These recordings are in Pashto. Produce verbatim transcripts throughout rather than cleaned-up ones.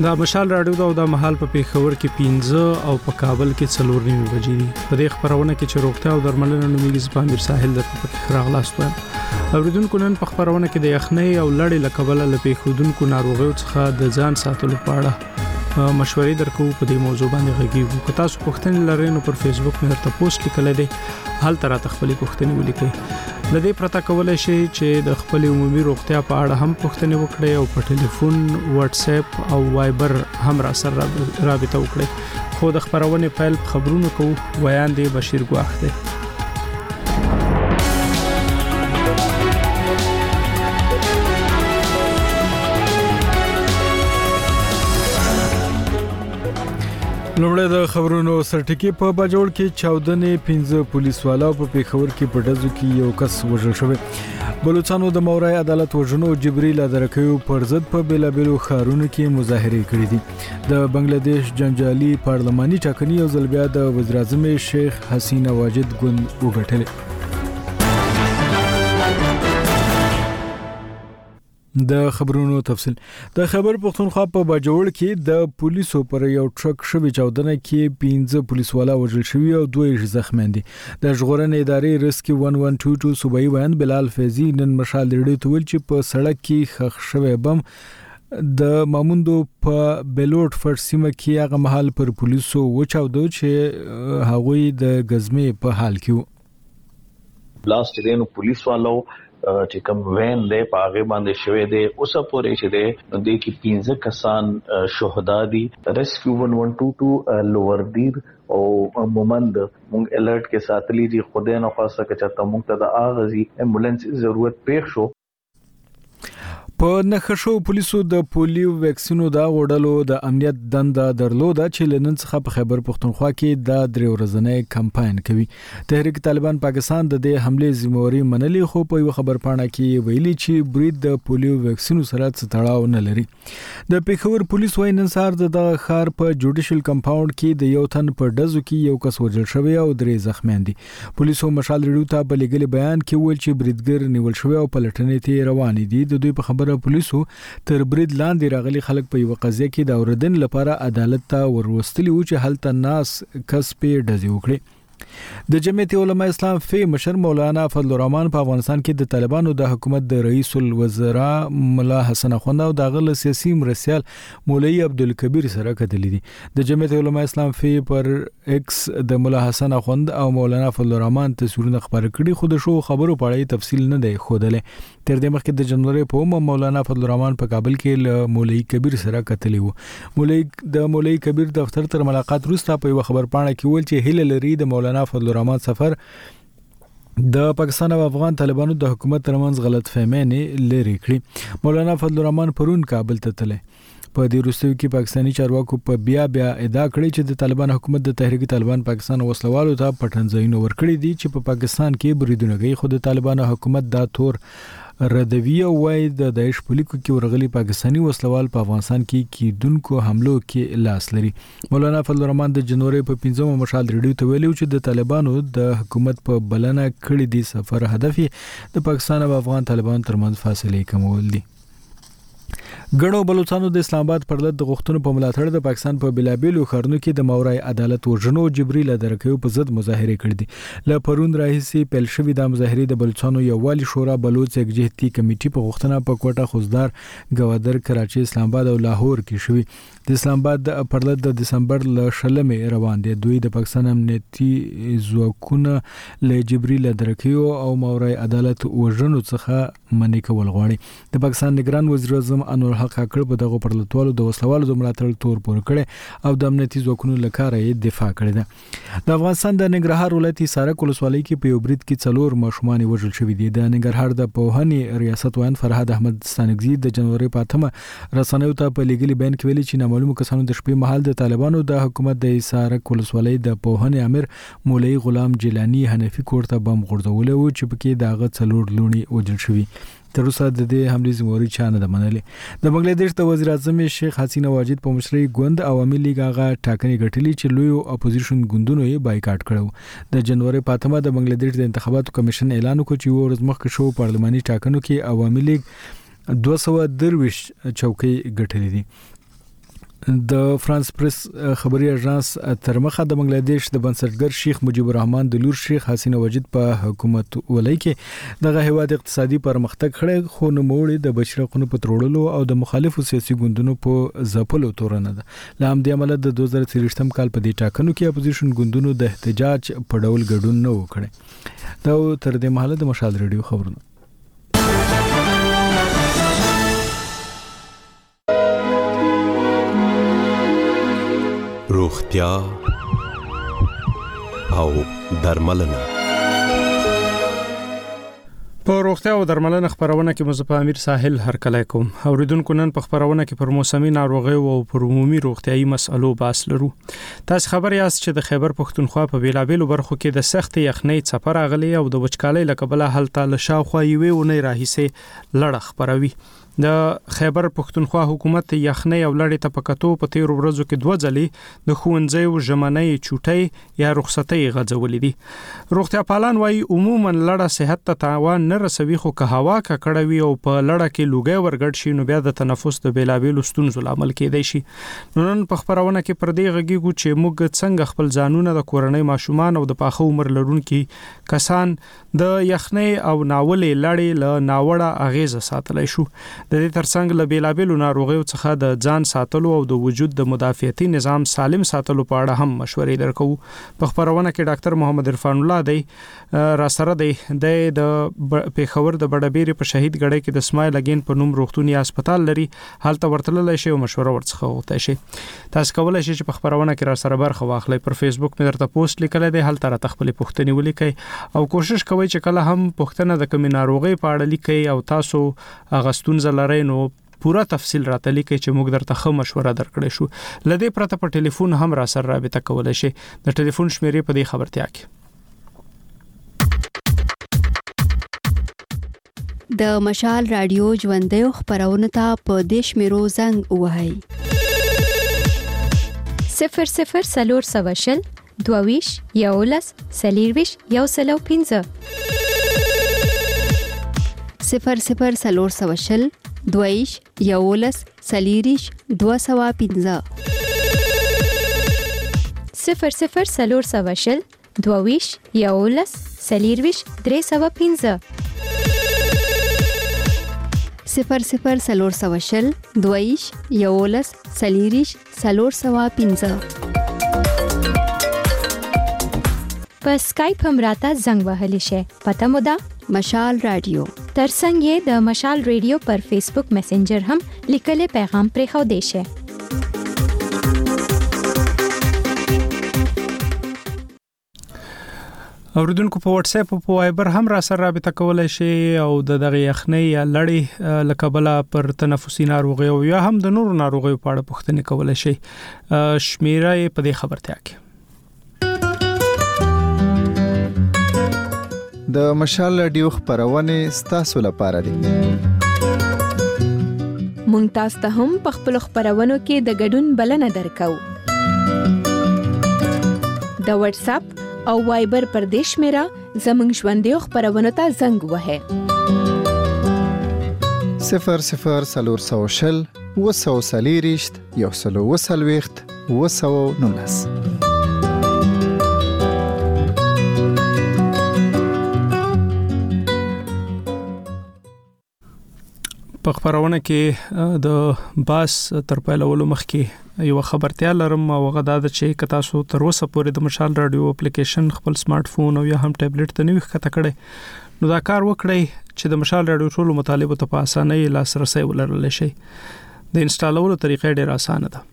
دا مشال راډیو دا د مهال په پیښور کې پنځه او په کابل کې څلور نیمه بجې دي. په دې خبرونه کې چې روغتیا او درملنه نومیږي زپامیر ساحل د پکې راغلاست وایي. اوریدونکو نن په خبرونه کې د یخنۍ او لړې لکبل له پیښودونکو ناروغیو څخه د ځان ساتلو په اړه مشورې درکو. په دې موضوع باندې غږیږو. که تاسو پوښتنې لرئ نو پر فیسبوک مې درته پوسټ لیکلی دی، هلته راته خپلې پوښتنې ولیکئ. د دې پرته کولی شئ چې د خپل عمومي روغتیا په اړه هم پوښتنې وکړئ او په ټلیفون، واتس اپ او وایبر هم را سره رابطه وکړئ. خو د خبرونې پیل خبرونه کوو. ویان دی بشیر ګواخ دی. لومړی د خبرونو سرټکی. په باجوړ کې چاودنې پنځه پولیس والا په پیښور کې په ډزو کې یو کس وژل شوی. بلوچستان د مورای عدالت وژنو جبرئیل ادرکیو پر ضد په بیلابلو ښارونو کې مظاهره کړې دي. د بنگلاديش جنجالي پارلماني ټاکنې یو ځل بیا د وزیر اعظم شیخ حسینه واجد ګوند وګټلې. د خبرونو تفصیل. د خبر پښتونخوا په باجوړ کې د پولیسو پر یو ټرک شوی چاودنه کې پنځه پولیس والا وژل شوی او دوه زخمیان دي. د ژغورنې ادارې ریسکیو یک یک دو دو صوبایي ویان بلال فیضی نن مشال لري تول چې په سړک کې خښ شوی بم د ماموندو په بلوټ فر سیمه کې هغه محل پر پولیسو وچاودو چې هغوی د غزمې په حال کې وو. بلاست دینو پولیس والو چې کوم وین دی په هغه باندې شوې دی اوس پورې چې دی نو د کې پنځه کسان شهدا دي. ریسکیو یک یک دو دو لوور دیر او مومند مونږ الرټ کې ساتلی دي. خدای نه خواسته چې ته مونږ ته د اغازي امبولانس ضرورت پېښ شو. په نخښو پولیسو د پولیو ویکسینو دا وړلو د امنیت دنده درلوده چې لنن څخه په خیبر پښتونخوا کې د درې ورځې کمپاین کوي. تحریک طالبان پاکستان د دې حمله ذمہواری منلي، خو په یو خبر پاڼه کې ویلي چې برید د پولیو ویکسینو سره تړاو نه لري. د پیښور پولیس وايي نن سهار د ښار په جوډیشل کمپاوند کې د یو تن په ډزو کې یو کس وژل شوی او درې زخمیان دي. پولیسو مشال ریډیو ته په لګل بیان کې ویل چې بریدګر نیول شوی او پلټنې ته روان دي. د دوی په خبره پولیسو تر برید لاندې راغلي خلک په یو قضیه کې د اوریدن لپاره عدالت ته وروستلی و چې هلته ناس کس په ډزې وکړي. د جمعیت علماء اسلام فی مشر مولانا فضل الرحمن په افغانستان کې د طالبانو د حکومت د رئیس الوزرا مولا حسن اخوند او د غل سیاسي مرسیال مولوی عبدالکبیر سره کتلې دي. د جمعیت علماء اسلام فی پر ایکس د مولا حسن اخوند او مولانا فضل الرحمن تصویرونه خبر کړي، خو د شو خبرو په اړه تفصیل نه دی ښودلې. تر دې مخکې د جنوري په اومه مولانا فضل الرحمن په کابل کې له مولوی کبیر سره کتلې وو. مولوی د مولوی کبیر دفتر تر ملاقات وروسته په یو خبر پاڼه کې ویل چې هیله لري د مولانا فضل الرحمن سفر د پاکستان او افغان طالبانو د حکومت ترمنځ غلط فهمۍ لري کړي. مولانا فضل الرحمن پرون کابل ته تللی. په دې وروستیو کې پاکستاني چارواکو په بیا بیا ادعا کړې چې د طالبان حکومت د تحریک طالبان پاکستان وسلوالو ته پټنځایونه ورکړي دي چې په پاکستان کې بریدونه کوي، خو د طالبان حکومت دا تور ردوی او وای د داعش په لیکو کې ورغلي پاکستاني وسلوال په افغانستان کې کیدونکو حملو کې لاس لري. مولانا فضل الرحمن د جنوري په پنځمه مشال ریډیو ته ویلو چې د طالبانو د حکومت په بلنه کړې دي سفر هدف د پاکستان او افغان طالبان ترمنځ فاصله کمول دي. ګڼو بلوچستانو د اسلام آباد پر لد غوښتنو په ملاتړ د پاکستان په بلابلو خرنو کې د مورای عدالت وژنو جبرئیل ادرکیو په ضد مظاهره کړې دي. ل پرون راهیسي پیل شوې د مظاهره د بلوچستانو یووالي شورا بلوچ یکجهتي کمیټې په غوښتنه په کوټه خوزدار ګوادر کراچي اسلام آباد او لاهور کې شوې. د اسلام آباد پر لد د دسمبر ل شلمې روان دي. دوی د پاکستان امنیتي ځواکونه له جبرئیل ادرکیو او مورای عدالت وژنو څخه منې کول غواړي. د پاکستان نگران وزیر اعظم انور حق کړ په دغه پرلطوالو د وسلوالو د ملاتړ تور پور کړي او د امنیتي ځواکونو لکاره یې دفاع کړې ده. د افغانستان د ننګرهار ولایتي سارک ولسوالۍ کې په یو برید کې څلور ماشومان وژل شوي دي. د ننګرهار د پوهنې ریاست وایي فرهاد احمد ستانکزي د جنوري په اتمه رسنیو ته په لګلي بیان کې ویلي چې نامعلومو کسانو د شپې مهال د طالبانو د حکومت د سارک ولسوالۍ د پوهنې امیر مولوی غلام جیلانی حنفي کور ته بم غورځولی و چې پکې د هغه څلور لوڼې وژل شوي. تر اوسه د دې حملې ذمہواری چا نه ده منلې. د بنگلاديش د وزیر اعظم شیخ حسینه واجد په مشرۍ ګوند عوامي لیگ هغه ټاکنې ګټلې چې لوی اپوزیشن ګوندونو یې بایکاټ کړو. د جنوري په اتمه د بنگلاديش د انتخاباتو کمیشن اعلان وکړ چې ورځ مخکې شو پارلماني ټاکنو کې عوامي لیگ دوه سوه درویشت چوکۍ ګټلې دي. د فرانس پریس خبري اژانس تر مخه د بنگلاديش د بنسټګر شیخ مجيب الرحمن د لور شیخ حسینه وجید په حکومت ولای کې دغه هیواد اقتصادي پرمختګ کړي خو نو موړي د بشرقونو په ترولو او د مخالفو سیاسي ګوندونو په ځپلو تورنه ده. لام د عمل د دوه زره څلوېښتم کال په دې ټاکنو کې اپوزیشن ګوندونو د احتجاج په ډول ګډون نه وکړي. دا تر دې مهاله د مشال ریډیو خبرونه. روغتیا او درملنه. په روغتیا او درملنه خبرونه کې مزه په امیر ساحل هرکلی کوم. اوریدونکو نن په خبرونه کې پر موسمي ناروغیو او پر عمومي روغتيایي مسلو بحث لرو. تاسو خبر یاست چې د خیبر پښتونخوا په بیلابېلو برخو کې د سخت یخنۍ څپه راغلي او د وچکالۍ لکبله هلته له شاوخوا یوې ونې راهیسې لړ خبروي. د خیبر پښتونخوا حکومت یخنۍ او لړې ته پکاتو په تیر ورځو کې دوه ځلې د خوندزیو ژمنۍ چوټۍ یا رخصتۍ غځولې دي. روغتیا پالان وايي عموما لړه صحت ته تاوان نه رسوي خو که هوا ککړوي او په لړه کې لوګي ورګډ شي نو بیا د تنفس د بیلابېلو ستونزو لامل کېدای شي. نن په خبرونه کې پر دې غږیږو چې موږ څنګه خپل ځانونه د کورنۍ ماشومان او د پاخه عمر لرونکو کسان د یخنۍ او ناولې لړې له ناوړه اغیزه ساتلای شو. د دې ترڅنګ له بیلابېلو ناروغیو څخه د ځان ساتلو او د وجود د مدافعتي نظام سالم ساتلو په اړه هم مشورې درکو. په خبرونه کې ډاکټر محمد عرفان الله دی را سره دی د پیښور د بډبېری په شهید غړې کې د اسماعیل اگین په نوم روغتونی هسپتال لري. حالت ورتللی شي او مشوره ورڅخه وغوښتای شي. تاسو کولای شئ چې په خبرونه کې را سره برخه واخلئ. پر فیسبوک مې درته پوسټ لیکلی دی، هلته راته خپلې پوښتنې ولیکئ او کوشش کوئ چې کله هم پوښتنه د کومې ناروغۍ په اړه لیکئ او تاسو هغه ستونزه لرئ نو پورا تفصیل راته لیکئ چې موږ درته ښه مشوره درکړې شو. لدې پرته په ټلیفون هم را سره رابطه کولای شئ. د ټلیفون شمیرې په دې خبرتیا کې د مشال رادیو ژوندۍ خبرونه ته په دیش میرو زنګ وهاي صفر صفر سلور سواشل دوویش یولس سلیرویش یو سلو پینزه صفر صفر سلور سواشل دوویش یولس سلیریش دو سوا پینزه صفر صفر سلور سواشل دوویش یولس سلیرویش درې سوا پینزه صفر صفر سلور سواشل دویش یولس سلیریش سلور سوا پینزه. په سکایپ هم راته زنګ وهلی شي. پته مو ده مشال رادیو. ترڅنګ یې د مشال ریډیو پر فیسبوک میسنجر هم لیکل پیغام پرې خو دی شي. اوریدونکو په واتس اپ او په وایبر هم را سره رابطه کولای شي او د دغه یخنۍ یا لړۍ لکبله پر تنفسي ناروغیو یا هم د نورو ناروغیو په اړه پوښتنې کولای شي. شمیره په دې خبرتیا کې د مشال رادیو خبرونه ستاسو لپاره دي. مونږ تاسو ته هم په خپل خبرونو کې د ګډون بلنه درکو. د واتس اپ او وایبر پر دیش میرا زمنګ ژوندۍ خبرونه ته زنګ وهه صفر صفر سلور سوشل وسو سلیریشت یو سلو وسلويخت وسو نونس. په خبرونه کې د باس تر پیلولو مخکې یو خبرتیا لرم او هغه دا چې کتا سو تر اوسه پورې د مشال رادیو اپلیکیشن خپل سمارټ فون او یا هم ټابلیټ ته نه وښکته کړي نو دا کار وکړئ چې د مشال رادیو ټولو مطالبه ته په اسانۍ لاسرسي ولرل شي. د انسټالولو طریقې ډېره اسانه ده.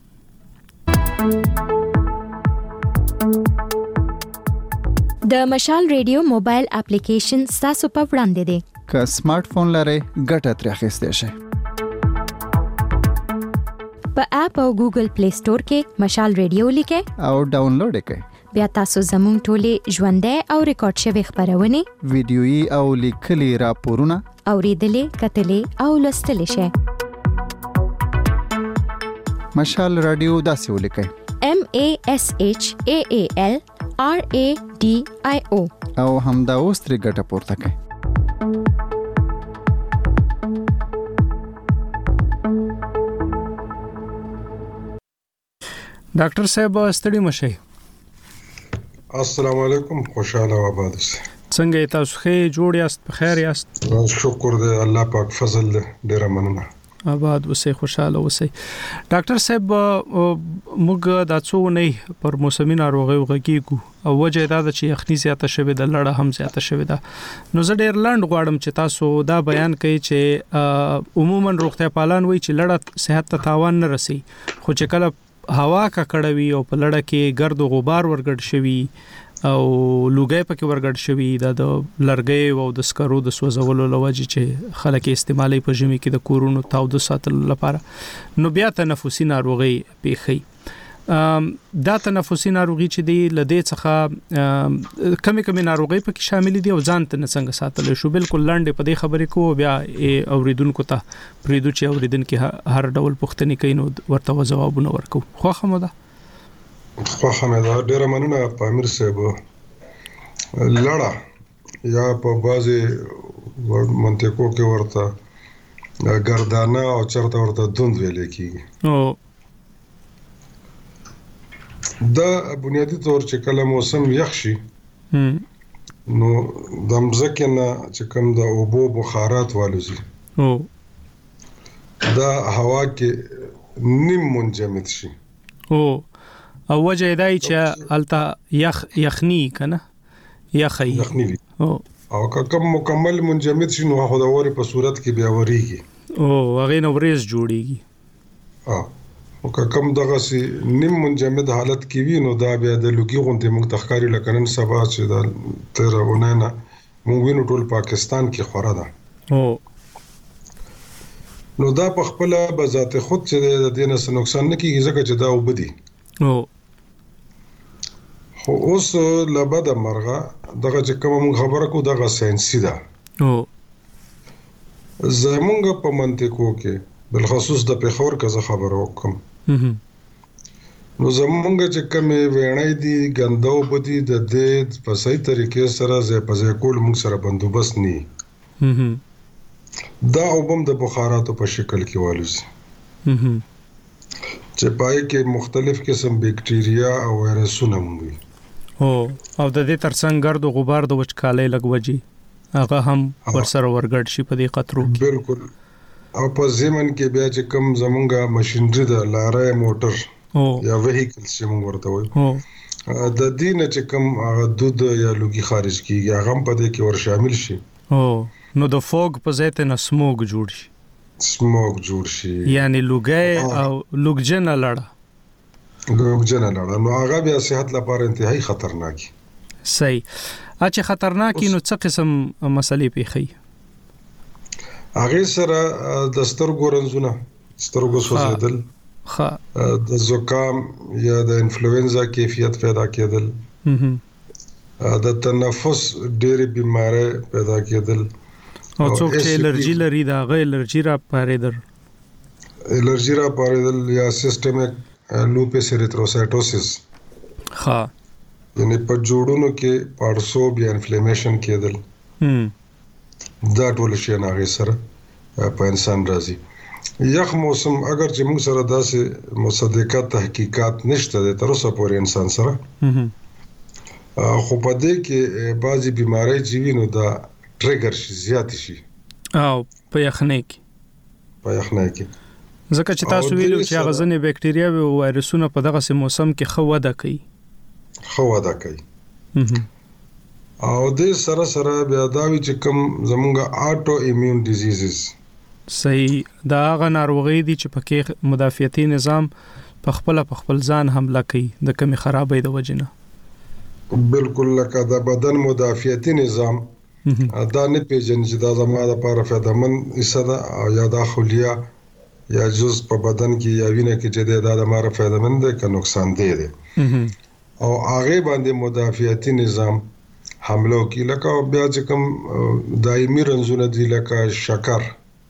د مشال رادیو موبایل اپلیکیشن تاسو په وړاندې دی. که سمارټ فون لرئ ګټه ترې اخیستی شئ. په اپ او ګوګل پلی سٹور کې مشال رادیو لیکئ او ډاونلوډ کړئ. بیا تاسو زموږ ټولې ژوندۍ او ریکارډ شوی خبرونه ویډیويي او لیکلي راپورونه اوریدلې کتلې او لوستلې شئ. مشال رادیو داسې ولیکئ M A S H A A L R A D I O او همدا اوس ترې ګټه پورته کړئ. ډاکټر صاحب ستړي مشئ. السلام علیکم، خوشاله و آباد اوسئ. څنګه تاسو ښه جوړ یاست؟ په خیر یاست؟ شکر دی، الله پاک فضل دی، ډیره مننه. آباد اوسئ، خوشاله اوسئ. ډاکټر صاحب موږ د څو نه پر موسمي ناروغیو غږیږو او وجه دا ده چې یخني زیاته شوې ده، لړه هم زیاته شوې ده. نو زه ډیر لاند غواړم چې تاسو دا بیان کړئ چې عموما روغتیا پالان وایي چې لړه صحت ته تاوان نه رسي، خو چې کله هوا ککړه وي او په لړه کې ګرد او غبار ورګډ شوي او لوګي پکې ورګډ شوي، دا د لرګي او د سکرو د سوځولو لوجه چې خلک استعمالي په ژمي کې د کورونو تاوده ساتلو لپاره، نو بیا تنفسي ناروغي پیخي. دا تنفسي ناروغي چې دی لدې څخه کمی کمی ناروغي پکې شامل دي او ځان ته څنګه ساتل شو. بالکل لاندې په دې خبرې کو بیا اوریدونکو ته پریدو چې اوریدونکو هر ډول پوښتنې کوي نو ورته جوابونه ورکو. خو خموده خو خمدا ډیره مننه پامیر صاحب. لړه یا په بازي منطقو کې ورته ګردانه او چرته ورته دوند ویل کیږي. او دا بنیادی طور چې کله موسم یخ شي نو د مځکې نه چې کوم د اوبو بخارات والوزي، او دا هوا کې نیم منجمد شي. او او وجه دای چې الته یخ یخنی کنه یخی یخنی او او کوم مکمل منجمد شي نو خو د اوري په صورت کې بیا وریږي او هغه نو ورز جوړیږي. اه او کوم دغه سي نیم منجمد حالت کې وي نو دا بیا د لوګي غونډې موږ تخکاری لکنن سبا چې دا تیرونه نه موږ وینو ټول پاکستان کې خورا ده. او نو دا په خپل بذات خود چې د دینه څه نقصان نه کیږي ځکه چې دا وبدي. او خو اوس لبد مرغه دغه چې کوم خبره کو دغه ساينسي ده. او زمونږ په منطقو کې بالخصوص د پیښور کزه خبرو کوم نو زمونږ چې کومې وینای دي ګندو بدی د دې په صحیح طریقې سره زې په ځای کول موږ سره بندوبست نه دا وبم د بخاراتو په شکل کې والوزي چې پای کې مختلف قسم بکټیریا او وایرسونه مومي. او او د دې ترڅنګ ګرد او غبار د وچکالۍ لګوجي هغه هم ورسره ورګډ شي په دې خطرو کې. بالکل. او په زمن کې بیا چې کم زمونږه ماشينري د لارې موټر یا وهیکل چې موږ ورته وایو د دې نه چې کم دود یا لوګي خارج کیږي هغه په دې کې ور شامل شي. او نو د فوګ په ځای ته سموګ جوړ شي. سموګ جوړ شي یعنی لوګي او لوګجنه لړه لوګجنه لړه نو هغه بیا صحت لپاره انتهایی خطرناک. صحیح. اچھا خطرناکي نو څه قسم مسلې پیخي؟ هغه سره د سترګو رنځونه، سترګو سوځیدل، ها د زکام یا د انفلوئنزا کیفیت پیدا کېدل، د تنفس ډېری بیماری پیدا کېدل، او څوک چې الرجی لري دا غي الرجی را پاریدل الرجی را پاریدل یا سیستمیک لوپس ایریتروسایټوسس، ها یعنی په جوړونو کې پارسوب یا انفلیمیشن کېدل، هم دا ټول شي نه غي سره په انسان راځي. یخ موسم اگر چې موږ سره داسې مصدقات تحقیقات نشته د تر اوسه پورې انسان سره، خو په دې کې بعضي بیماری چې وینو دا ټریګر شي زیات شي او په یخنۍ کې په یخنۍ کې ځکه چې تاسو ویلو چې هغه ځنې بکټیریا او وایرسونه په دغه موسم کې خو وده کوي خو وده کوي او د سره سره بیا دا وی چې کوم زمونږه آټو ایمیون ډیزیزز صحیح دا هغه ناروغي دي چې پکې مدافعتي نظام په خپل په خپل ځان حمله کوي د کمی خرابې د وجنه. بالکل لکه د بدن مدافعتي نظام دا نه پیژني چې دا زموږ لپاره فائدمن ایسه او یا دا خلیه یا جز په بدن کې یا وینه کې چې دا د لپاره فائدمن دی که نقصان دی دی او هغه باندې مدافعتي نظام حمله کوي لکه بیا چې کوم دایمي رنځونه دي لکه شکر،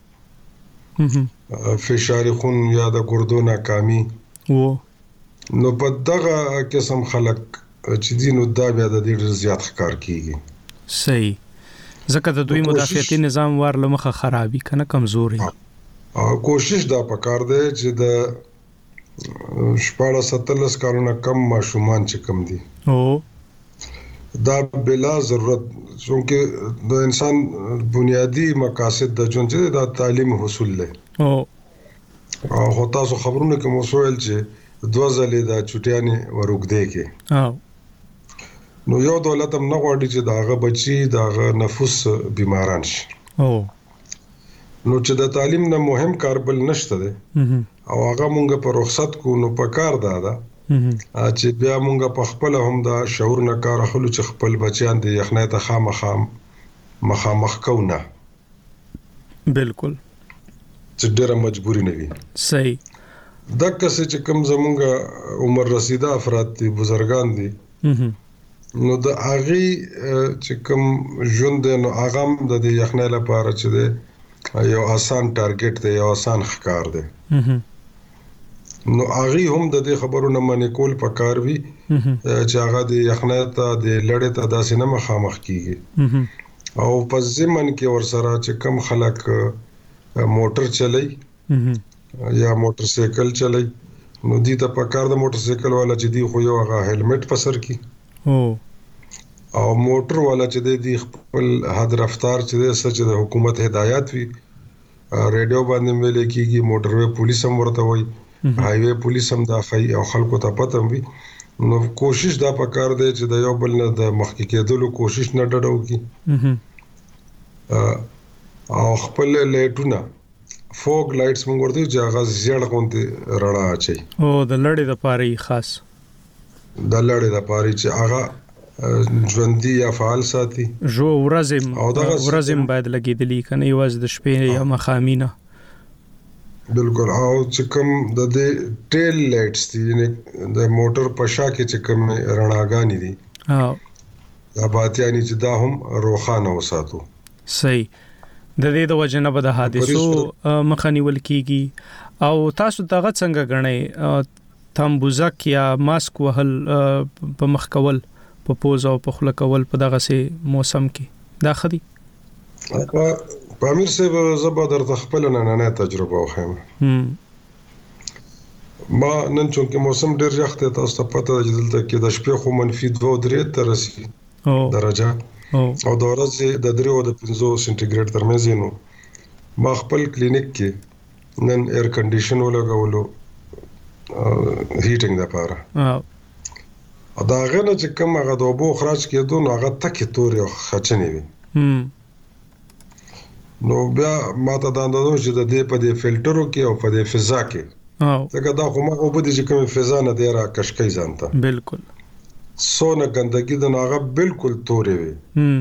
فشار خون یا د ګردو ناکامي، نو په دغه قسم خلک چې دي نو دا بیا د ډېر زیات ښکار کیږي. صحیح. ځکه د دوی مدافعتي نظام ور لمخه خرابي کنه کمزوري. او کوشش دا پکار دی چې د شپاړس اتلس کالونه کم ماشومان چې کم دي او دا بلا ضرورت څنګه د انسان بنیادی مقاصد د ژوند چې د تعلیم حاصل لې او او تاسو خبرونه کوم وسویل چې دوه ځلې د چټیانې ورګدې کې او نو یو دولت هم نه غواړي چې داغه بچي داغه نفوس بیماران شي او نو چې د تعلیم نه مهم کار بل نشته ده او هغه مونږ په رخصت کو نو په کار دادا چې بیا مونږ په خپل هم دا شعور نه کار اخلو چې خپل بچیان د یخنۍ ته خامخام مخامخ کوونه بالکل چې ډېر مجبوری نه وي صحیح دا کسه چې کوم زمونږ عمر رسیده افراد دي بزرګان دي نو د اغي چې کوم ژوند نو اغم د یخنۍ لپاره چې ده یو آسان ټارګټ دی یو آسان ښکار دی نو اغي هم د دې خبرونو باندې کول پکار وی چې هغه د یخنۍ ته د لړې ته داسې نه مخامخ کیږي او په ځمن کې ورسره چې کم خلک موټر چلای یا موټر سایکل چلای نو دې ته پکار د موټر سایکل والا چې دی خو یو هغه هیلمټ په سر کی او او موټر والا چې دی خپل حد رفتار چې دی سچ د حکومت هدایت وی ریډیو باندې ملي کیږي موټر وی پولیس هم ورته وای هاي وی پولیس هم دا خي او خلکو ته پته وي نو کوشش دا پکار دی چې د یو بل نه د مخکې کېدلو کوشش نه ډډو کی او خپل لایټونه فوګ لایټس موږ ورته چې هغه زیړ غونډه رڼا اچي او د لړې د پاره خاص د لړې د پاره چې هغه ژوندۍ یا فعال ساتي جو ورزم ورزم باید لګیدلی کنه یواز د شپې یا مخامینه بالکل او چې کوم د دې ټیل لایټس دي یعنی د موټر په شا کې چې کوم رڼاګانی دي او دا باتیانی چې دا هم روخانه وساتو صحیح د دې د وجنه به د حادثو مخنیول کیږي او تاسو دغه څنګه غنئ تمبوزک یا ماسک وهل په مخ کول په پوز او په خله کول په دغه سي موسم کې دا خدي په امیر صاحب زبر درته خپل نه نه تجربه وخم ما نن چونکه موسم ډیر یخ ته تاسو ته پته ده دلته کې د شپې خو منفي دوه درې ترسي درجه او د ورځې د درې او د پنځه سنټیګریډ ترمنځ نو ما خپل کلینیک کې نن ایر کنډیشن ولګولو هیټینګ لپاره ا دا غنه چې کوم هغه د اوبو خراج کېدو نو هغه تکي تور یو خچنی وي نو بیا ماته دا اندازو چې د دې په دې فلټرو کې او په دې فضا کې او څنګه دا خو ما او په دې چې کوم فضا نه دی را کشکې ځانته بالکل سونه ګندګي د ناغه بالکل تورې وي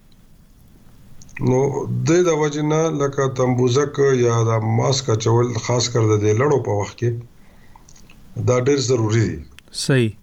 نو د دې وجنه لکه تمبوزک یا د ماسک چول خاص کر د دې لړو په وخت کې دا ډېر ضروری دی صحیح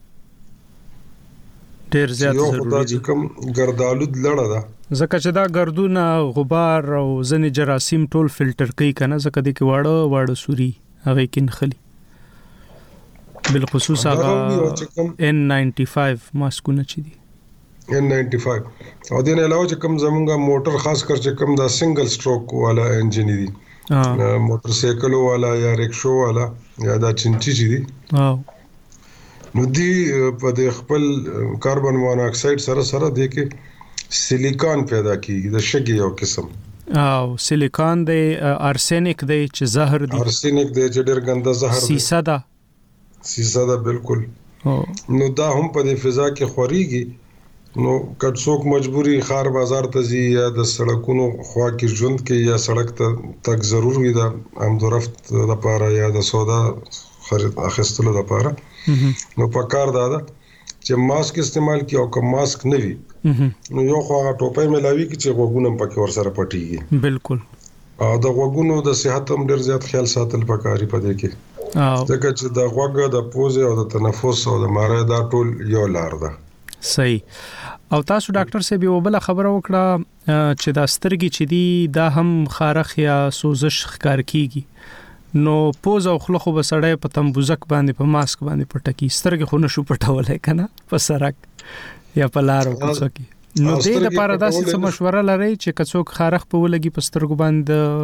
ډېر زیات ضروری دی کوم ګردالود لړه ده زکه چې دا ګردونه غبار او ځنې جراثیم ټول فلټر کوي کنه زکه د کې واړه واړه سوري هغه کین خلی بالخصوص هغه ان ناینټي فایو ماسکونه چي دي ان ناینټي فایو او دین علاوه چې کوم زمونږه موټر خاص کر چې کوم دا سنگل سټروک والا انجن دي موټر سایکل والا یا رکشو والا یا دا چنچي چي دي نو دی په د خپل کاربن مونو اکساید سره سره دی کې سیلیکون پیدا کیږي د شګي یو قسم او سیلیکون دی ارسنیک دی چې زهر دی ارسنیک دی چې ډېر ګنده زهر دی سیسه ده سیسه ده بالکل نو دا هم په د فضا کې خوريږي نو کټ څوک مجبوری خار بازار ته ځي یا د سړکونو خوا کې ژوند کې یا سړک ته تک ضرور وي دا امدورفت لپاره یا د سودا خرید اخیستلو لپاره نو په کار دا ده چې ماسک استعمال کی او کوم ماسک نه وي نو یو خو هغه ټوپۍ ملاوي کی چې غوګونم پکې ور سره پټيږي بالکل او د غوګونو د صحت هم ډیر زیات خیال ساتل پکاري پدې کې او ځکه چې د غوګ د پوز او د تنفس او د ماره دا ټول یو لار ده صحیح او تاسو ډاکټر صاحب یو بل خبره وکړه چې دا سترګې چې دی دا هم خارخ یا سوزش ښکار کیږي نو پوز او خله خو بسړې په تمبوزک باندې په ماسک باندې پټکی سترګې خو نشو پټولای کنه په سرک یا په لارو کې نو دې لپاره دا څه مشوره لري چې کڅوک خارخ په ولګي په سترګو باندې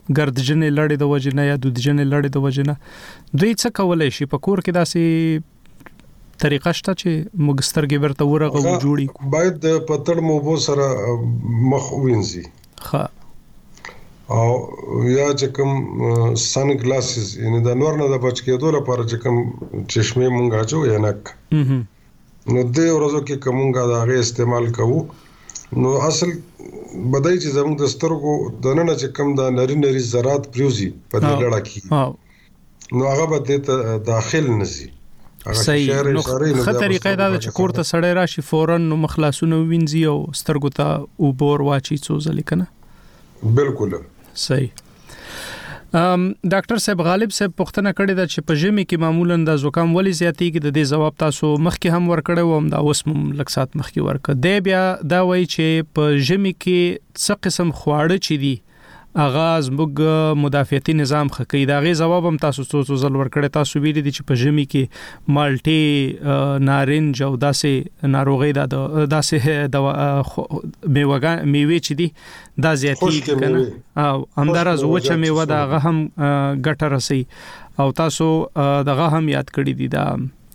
ګردجنې لړې د وجنه یا دودجنې لړې د وجنه دوی څه کولای شي په کور کې داسې طریقه شته چې موږ سترګې ورته ورغو جوړي باید د پتړ موبو سره مخ وینځي ها او یا چې کوم سن ګلاسز یعنی د نور نه د بچ کېدو لپاره چې کوم چشمه مونږ اچو یا نک نو د ورځو کې کومګه دا غي استعمال کوو نو اصل بدای چې زموږ د سترګو د نن چې کوم د نری نری ذرات پریوزي په دې لړه کې نو هغه به د داخل نزي صحیح نو خطرې قاعده چې کوړه سړی راشي فورن نو مخلاصونه وینځي او سترګو ته او بور واچي څو ځل کنه بالکل صحیح ام ډاکټر صاحب غالب صاحب پوښتنه کړې ده چې په ژمي کې معمولا د زکام ولې زیاتېږي د دې جواب تاسو مخکې هم ورکړی وم دا اوس هم لکسات مخکې ورکړ دی بیا دا وایي چې په ژمي کې څه قسم خواړه چي دي اغاز موږ مدافعتي نظام خکې دا غي جواب هم تاسو څو څو ځل ورکړی تاسو ویلي دي چې په ژمي کې مالټي نارنج او داسې ناروغي دا داسې د میوه میوه چي دي دا زیاتې کنه او همدارز وچه میوه دا غ هم ګټه رسي او تاسو دغه هم یاد کړی دي دا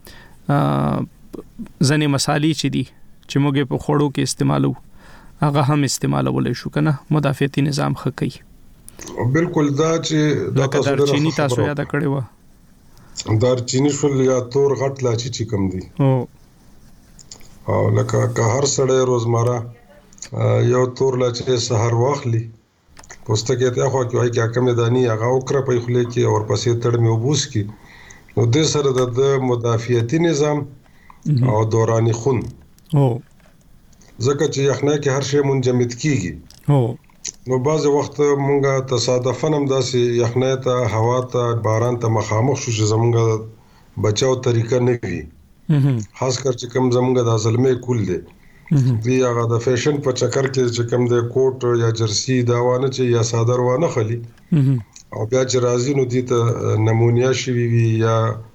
ځنې مصالې چي دي چې موږ په خوړو کې استعمالو هغه هم استعمالول شو کنه مدافعتي نظام خکې بالکل دا چې دا دارچینی تاسو یاد کړی و دارچینی شول یا تور غټ لاچی چې کم دي او او لکه که هر سړی روزمره یو تور لاچی سحر واخلي پوستکه ته خو کوي چې کومه دانی هغه اوکره په خله کې او پسې تړ مې وبوس کی نو د سره د مدافعتي نظام او دوراني خون او ځکه چې یخنۍ کې هر شی منجمد کیږي او نو بعض وخت مونږه تصادفاً هم داسې یخنۍ ته هوا ته باران ته مخامخ شو چې زمونږه بچاو طریقه نه وي خاص کر چې کوم زمونږه د ظلمې کول دي دی هغه د فیشن په چکر کې چې کوم د کوټ یا جرسی دا وانه چې یا صادر وانه خلی او بیا چې راځي نو دي ته نمونیا شي وي یا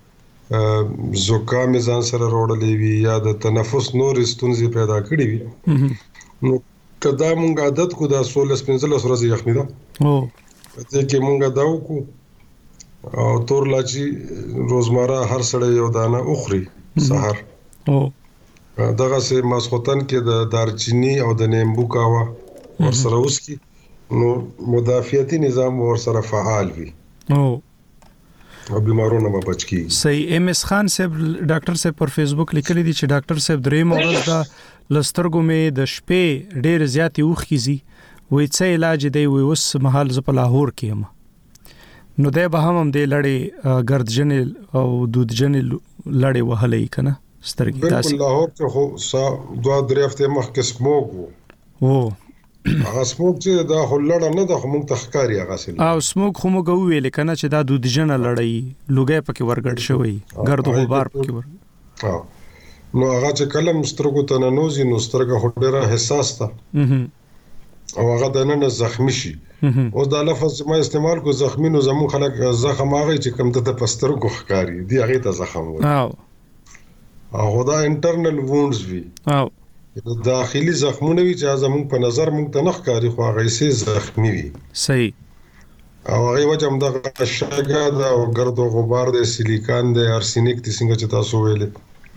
زکام ځان سره وروړلې وي یا د تنفس نور ستونزې پیدا کړې وي نو کدا مونږ عادت کو دا سولس پنځلس ورځې یخني دا او ته کې مونږ دا وکړو او تور لاچی روزمره هر سړی یو دانه اخري سحر او دغه سه ماسختن کې د دارچینی او د نیمبو کاوا ور سره وسکی نو مدافعتي نظام ور سره فعال وي او او بیمارونو به بچ کی صحیح ام اس خان صاحب ډاکټر صاحب پر فیسبوک لیکلی دي چې ډاکټر صاحب درې مورز دا لسترګو می د شپې ډېر زیات اوخیزي وې څه علاج دی وې اوس محل ز په لاهور کې هم نو ده به هم د لړې ګردجن او دودجن لړې وهلې کنه سترګې تاسو بالکل لاهور ته خو سا دوه درې هفته مخکې سموک وو هغه سموک چې دا هلړه نه د هم تخکاری هغه سل او سموک خو موږ ویل کنه چې دا دودجن لړې لوګي پکې ورګړ شوی ګرد غبار پکې ور ها نو هغه چې کلم سترګو ته نوځي نو سترګه هډره حساس ده او هغه د نن زخمی شي او دا لفظ ما استعمال کو زخمی نو زمو خلک زخم هغه چې کوم د پسترګو ښکاری دی هغه ته زخم وایي او هغه دا انټرنل وونډز وی او داخلي زخمونه وی چې زمو په نظر مونږ ته نخ کاری خو هغه سي زخمی وي صحیح او هغه وجه هم د شګه دا او ګرد او غبار د سیلیکان د ارسینیک د څنګه چې تاسو ویل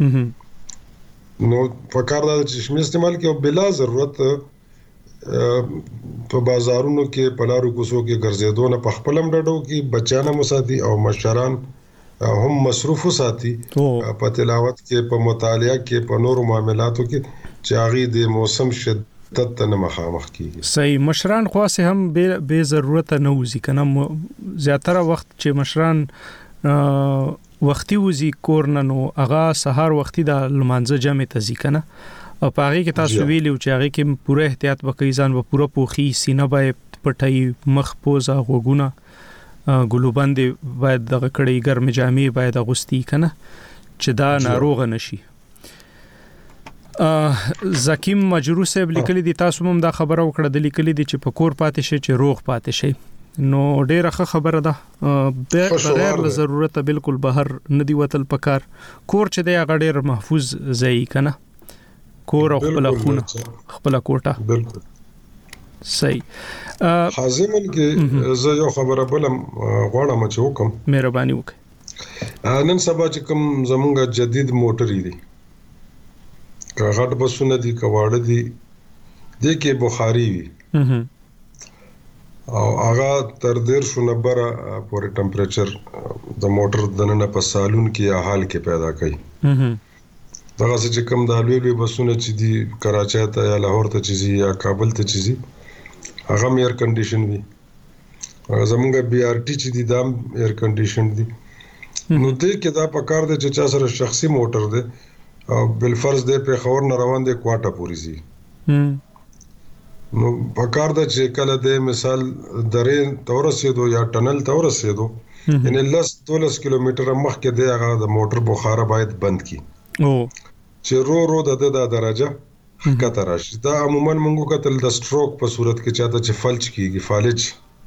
نو فکر دا چې شمه استعمال کې او بلا ضرورت په بازارونو کې پلارو کوسو کې ګرځېدو نه په خپلم ډډو کې بچانه مساتی او مشران هم مصروف ساتي په تلاوت کې په مطالعه کې په نورو معاملاتو کې چې هغه د موسم شدت ته مخامخ کیږي صحیح مشران خاصه هم به ضرورت نه وځي کنه زیاتره وخت چې مشران وختي وځي کورننو اغا سحر وختي د لمانځه جمع ته ځي کنه او پاره کې تاسو ویلو چې هغه کې پوره احتیاط وکړي ځان و پوره پوخي سینه به پټي مخ پوزا غوګونه ګلوبند باید دغه کړي ګرم جامې باید غوستي کنه چې دا ناروغ نشي زکیم مجروح صاحب لیکلي دي تاسو هم دا خبره وکړه د لیکلي دي چې په کور پاتې شي چې روغ پاتې شي نو ډیره ښه خبره ده بغیر له ضرورت بالکل بهر ندی وتل پکار کور چې دی هغه ډیر محفوظ ځای کنه کور خپل خونه خپل کوټه بالکل صحیح حازمن کې زه یو خبره بلم غواړم چې وکم مهرباني وکړئ نن سبا چې کوم زمونږ جدید موټرې دي که غټ بسونه دي که واړه دي د کې بخاري وي او هغه تر ډیر شو نه بره پورې ټمپریچر د موټر د نن په سالون کې یا حال کې پیدا کوي دغه چې کوم د لوی لوی بسونه چې دي کراچۍ ته یا لاهور ته چې یا کابل ته چې هغه ایر کنډیشن وي زمونږ بي ار ټي چې دي دا ایر کنډیشن دي نو دې کې دا پکار دی چې چا سره شخصي موټر دی او بل فرض دی په خور نه روان دی کوټه پوری سي نو پکار دی چې کله د مثال درې تورسېدو یا ټنل تورسېدو یعنی لس دولس کیلومتر مخکې دی هغه د موټر بخاره باید بند کی او چې رو رو د د درجه کته راشي دا عموما موږ کتل د سټروک په صورت کې چاته چې فلج کیږي فالج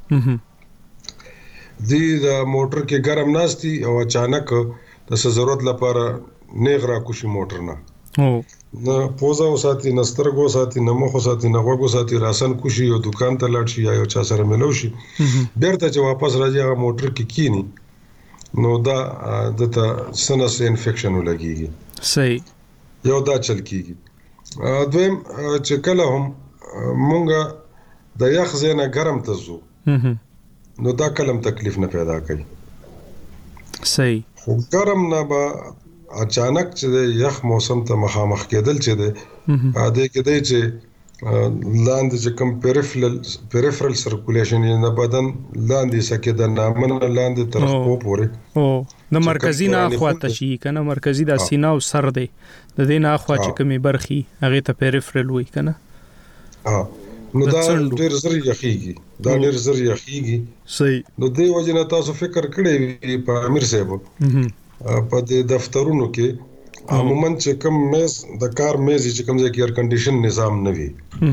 دی د موټر کې ګرم ناشتي او اچانک د ضرورت لپاره نیغ را کوشي موټر نه او نه پوزا وساتي نسترګو ساتي نه مخ وساتي نه غوګو ساتي راسن کوشي یو دکان ته لاړ شي یا یو چا سره ملو شي بیرته چې واپس راځي هغه موټر کې کینی نو دا د ته سنس انفیکشن ولګيږي صحیح یو دا چل کیږي دویم چې کله هم مونږه د یخ زینه ګرم ته زو نو دا کلم تکلیف نه پیدا کوي صحیح خو ګرم نه با اچانک چې یخ موسم ته مخامخ کېدل چې ده اده کې دی چې لاندې چې کوم پیریفرل پیریفرل سرکولیشن یې بدن لاندې سکه د نامن لاندې تر خو پورې او د مرکزی نه اخواته شي کنه مرکزی د سینه او سر دی د دې نه اخوا چې کومي برخي هغه ته پیریفرل وای کنه ها نو دا ډېر زر یخیږي دا ډېر زر یخیږي صحیح نو دی وجنه تاسو فکر کړی په امیر صاحب په د دفترونو کې عموما چې کوم میز د کار میز چې کوم ځای کې ایر کنډیشن نظام نه وي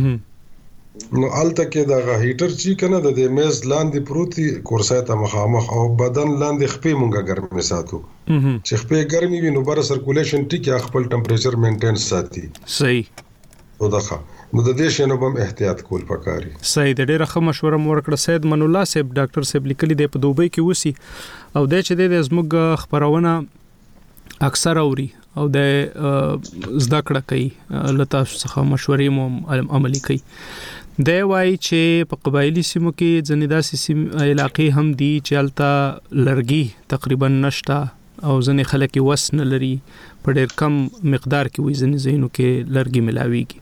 نو الته کې دا هیټر چې کنه د دې میز لاندې پروتي کورسای ته مخامخ او بدن لاندې خپې مونږه ګرمي ساتو چې خپې ګرمي وي نو بر سرکولیشن ټیک خپل ټمپریچر مینټین ساتي صحیح او دغه نو د دې شنو بم احتیاط کول پکاري صحیح د ډیره ښه مشوره مور کړ سید من الله صاحب ډاکټر صاحب لیکلي دی په دوبۍ کې وسی او د چې د زموږ خبرونه اکثر اوري او د زده کړه کوي لته څخه مشورې مو عملي کوي د وای چې په قبایلی سیمو کې ځنې داسې سیم علاقې هم دي چې الته لرګي تقریبا نشته او ځنې خلک وس نه لري په ډېر کم مقدار کې وي ځنې زینو کې لرګي ملاويږي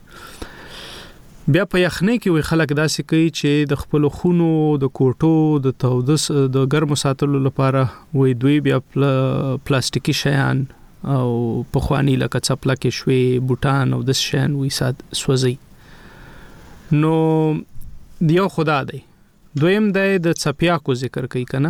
بیا په یخنۍ کې وي خلک داسې کوي چې د خپل خونو د کوټو د تودس د ګرمو ساتلو لپاره وي دوی بیا پلاستیکي شیان او په خواني لکه چپلا کې شوي بوټان او د شیان وي سات سوځي نو دیو خدا دی دویم د چپیا کو ذکر کوي کنه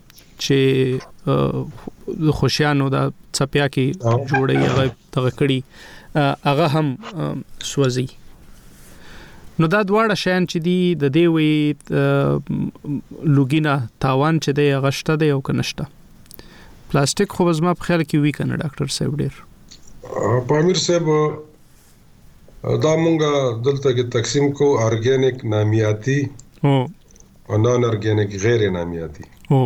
چې د خوشیانو د چپیا کې جوړي هغه تغکړي هغه هم سوځي نو دا دواړه شیان چې دی د دی وی لوګینا تاوان چې دی غشته دی او کنهشته پلاستیک خو زما په خیال کې وی کنه ډاکټر صاحب ډیر پامیر صاحب دا مونږه دلته کې تقسیم کو ارګینیک نامیاتی او او نان ارګینیک غیر نامیاتی او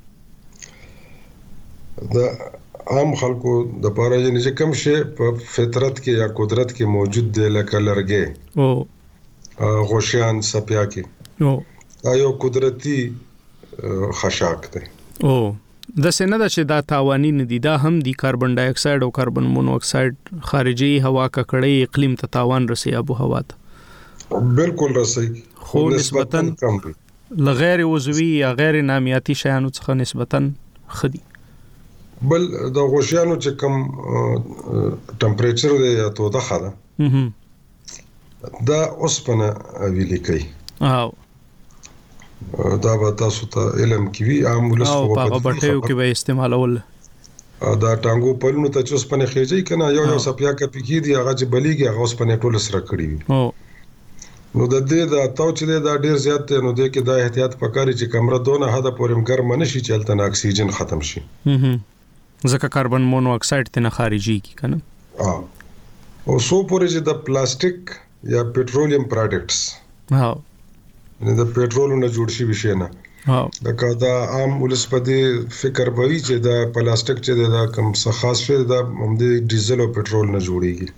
دا عام خلکو د پاره چې کوم شی په فطرت کې یا قدرت کې موجود دی لکه لرګي او غوشیان سپیا کې او دا یو قدرتی خشاک دی او د سینه د چې دا تاوانی نه دي دا هم دی کاربن ډای اکساید او کاربن مونو اکساید خارجي هوا ککړې اقلیم ته تاوان رسي ابو هوا ته بالکل رسي خو نسبتاً لغیر عضوي یا غیر نامیاتي شیانو څخه نسبتاً خدي بل د غوشیانو چې کم ټمپریچر دی یا تو دغه ده دا اوسپنه ویلې کوي او دا به تاسو ته علم کې وی امبولانس او په بټیو کې به استعمالول دا ټانګو پلونو ته چې اوسپنه خېږي کنه یو یو سپیا کپی کې دی هغه چې بلیږي هغه اوسپنه ټول سره کړی وي او نو د دې دا تاو چې دا ډیر زیات دی نو د کې دا احتیاط پکاري چې کمره دونه حد پورې ګرم نشي چې الته اکسیجن ختم شي ځکه کاربن مونو اکساید ته نه خارجي کی کنه ها او سو پورې چې د پلاستیک یا پټرولیم پروډکټس ها نه د پېټرول نه جوړ شي وشي نه ها دا دا عام ولس په دې فکر بوي چې دا پلاستیک چې دا کم څه خاص شي دا هم د ډیزل او پېټرول نه جوړيږي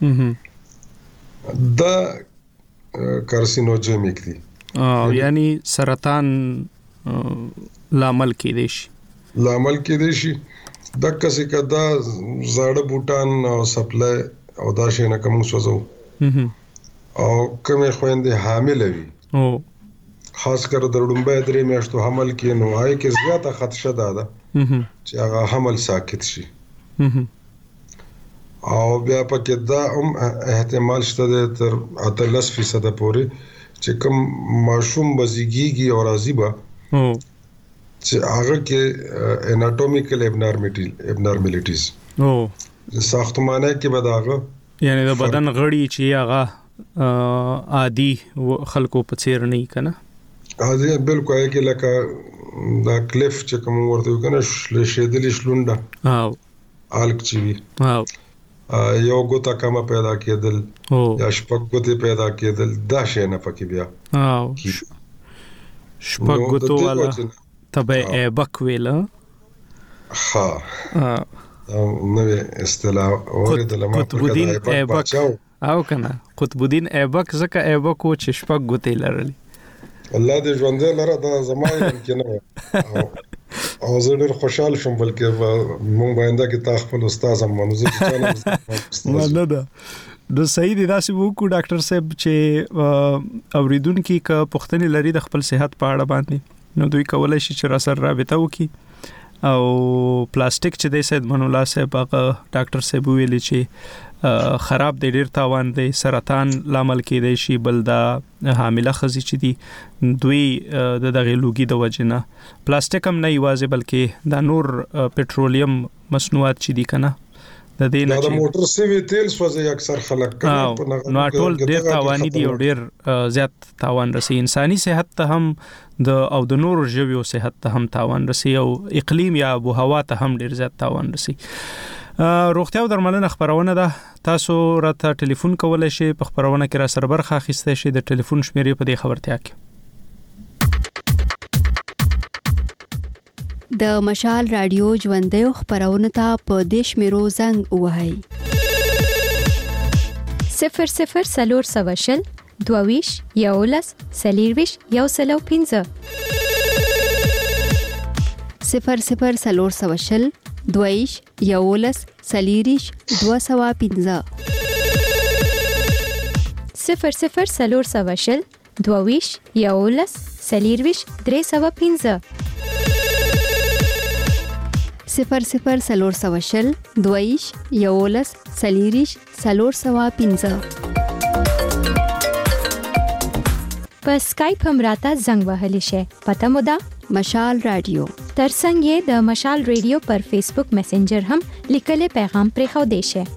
دا کارسینوجینیک دي او یعنی سرطان لامل کې دي شي لامل کې دي شي د کسي کدا زړه بوټان او سپلای او دا شي نه کوم سوزو او کومه خويندې حامل وي او خاص کر د ډومبه درې میاشتو حمل کې نو آی کې زیاته خدشه ده چې هغه حمل ساکت شي او بیا پکې دا هم احتمال شته تر اتلس فیصد پورې چې کوم ماشوم بزیږي او راضي به چې هغه کې اناټومیکل ابنارمالیټیز او ساختمانه کې به داغه یعنی د بدن غړي چې هغه عادي خلکو په څیر نه کنه عادي بالکل کې لکه دا کلیف چې کوم ورته کنه شیدلی شلونډه او الک چی او یو ګوتا کما پیدا کېدل یا شپږ ګوتې پیدا کېدل دا شی نه پکې بیا او شپږ ګوتو والا تبه ایبک ویل ها نو اصطلاح اوریدل ما قطب الدین ایبک او کنه قطب الدین ایبک زکه ایبک او چې شپږ ګوتې لرلې الله دې ژوندې لره دا زمای ممکن نه او زه ډېر خوشاله شوم بلکې مونږ باندې کې تا خپل استاد هم منځ کې چانه نه ده د صحیح دي داسې وکړو ډاکټر صاحب چې اوریدونکو ک پښتني لري د خپل صحت په اړه باندې نو دوی کولای شي چې را سره رابطه وکړي او پلاستیک چې د سید من الله صاحب هغه ډاکټر صاحب ویلي چې خراب دی ډیر تاوان دی سرطان لامل کېدای شي بل دا حامله خزي چې دي دوی د دغه لوګي د وجنه پلاستیک هم نه یوازې بلکې دا نور پټرولیم مصنوعات چې دي کنه د دې نه د موټر سیوی تیل سوځي اکثر خلک کنه نو ټول ډیر تاواني دي او ډیر زیات تاوان رسي انساني صحت ته هم د او د نور ژویو صحت ته هم تاوان رسي او اقلیم یا ابو هوا ته هم ډیر زیات تاوان رسي روغتیا او درملنه خبرونه ده تاسو راته ټلیفون کولای شئ په خبرونه کې را سره برخه اخیستئ شئ د ټلیفون شمیرې په دې خبرتیا کې د مشال رادیو ژوندۍ خبرونه ته په دیش میرو زنګ وهاي صفر صفر سلور سواشل دویش یولس سلیرویش یو سلو پینځه صفر صفر سلور سواشل دویش یولس سلیریش دو سوا پینځه صفر صفر سلور سواشل دویش یولس سلیرویش درې سوا پینځه صفر صفر سلور سواشل دویش یولس سلیریش سلور سوا پینځه په اسکایپ هم راته زنګ وهلی شي پته مو ده مشال رادیو ترڅنګ یې د مشال رادیو پر فیسبوک میسنجر هم لیکلي پیغام پرې خو دی شي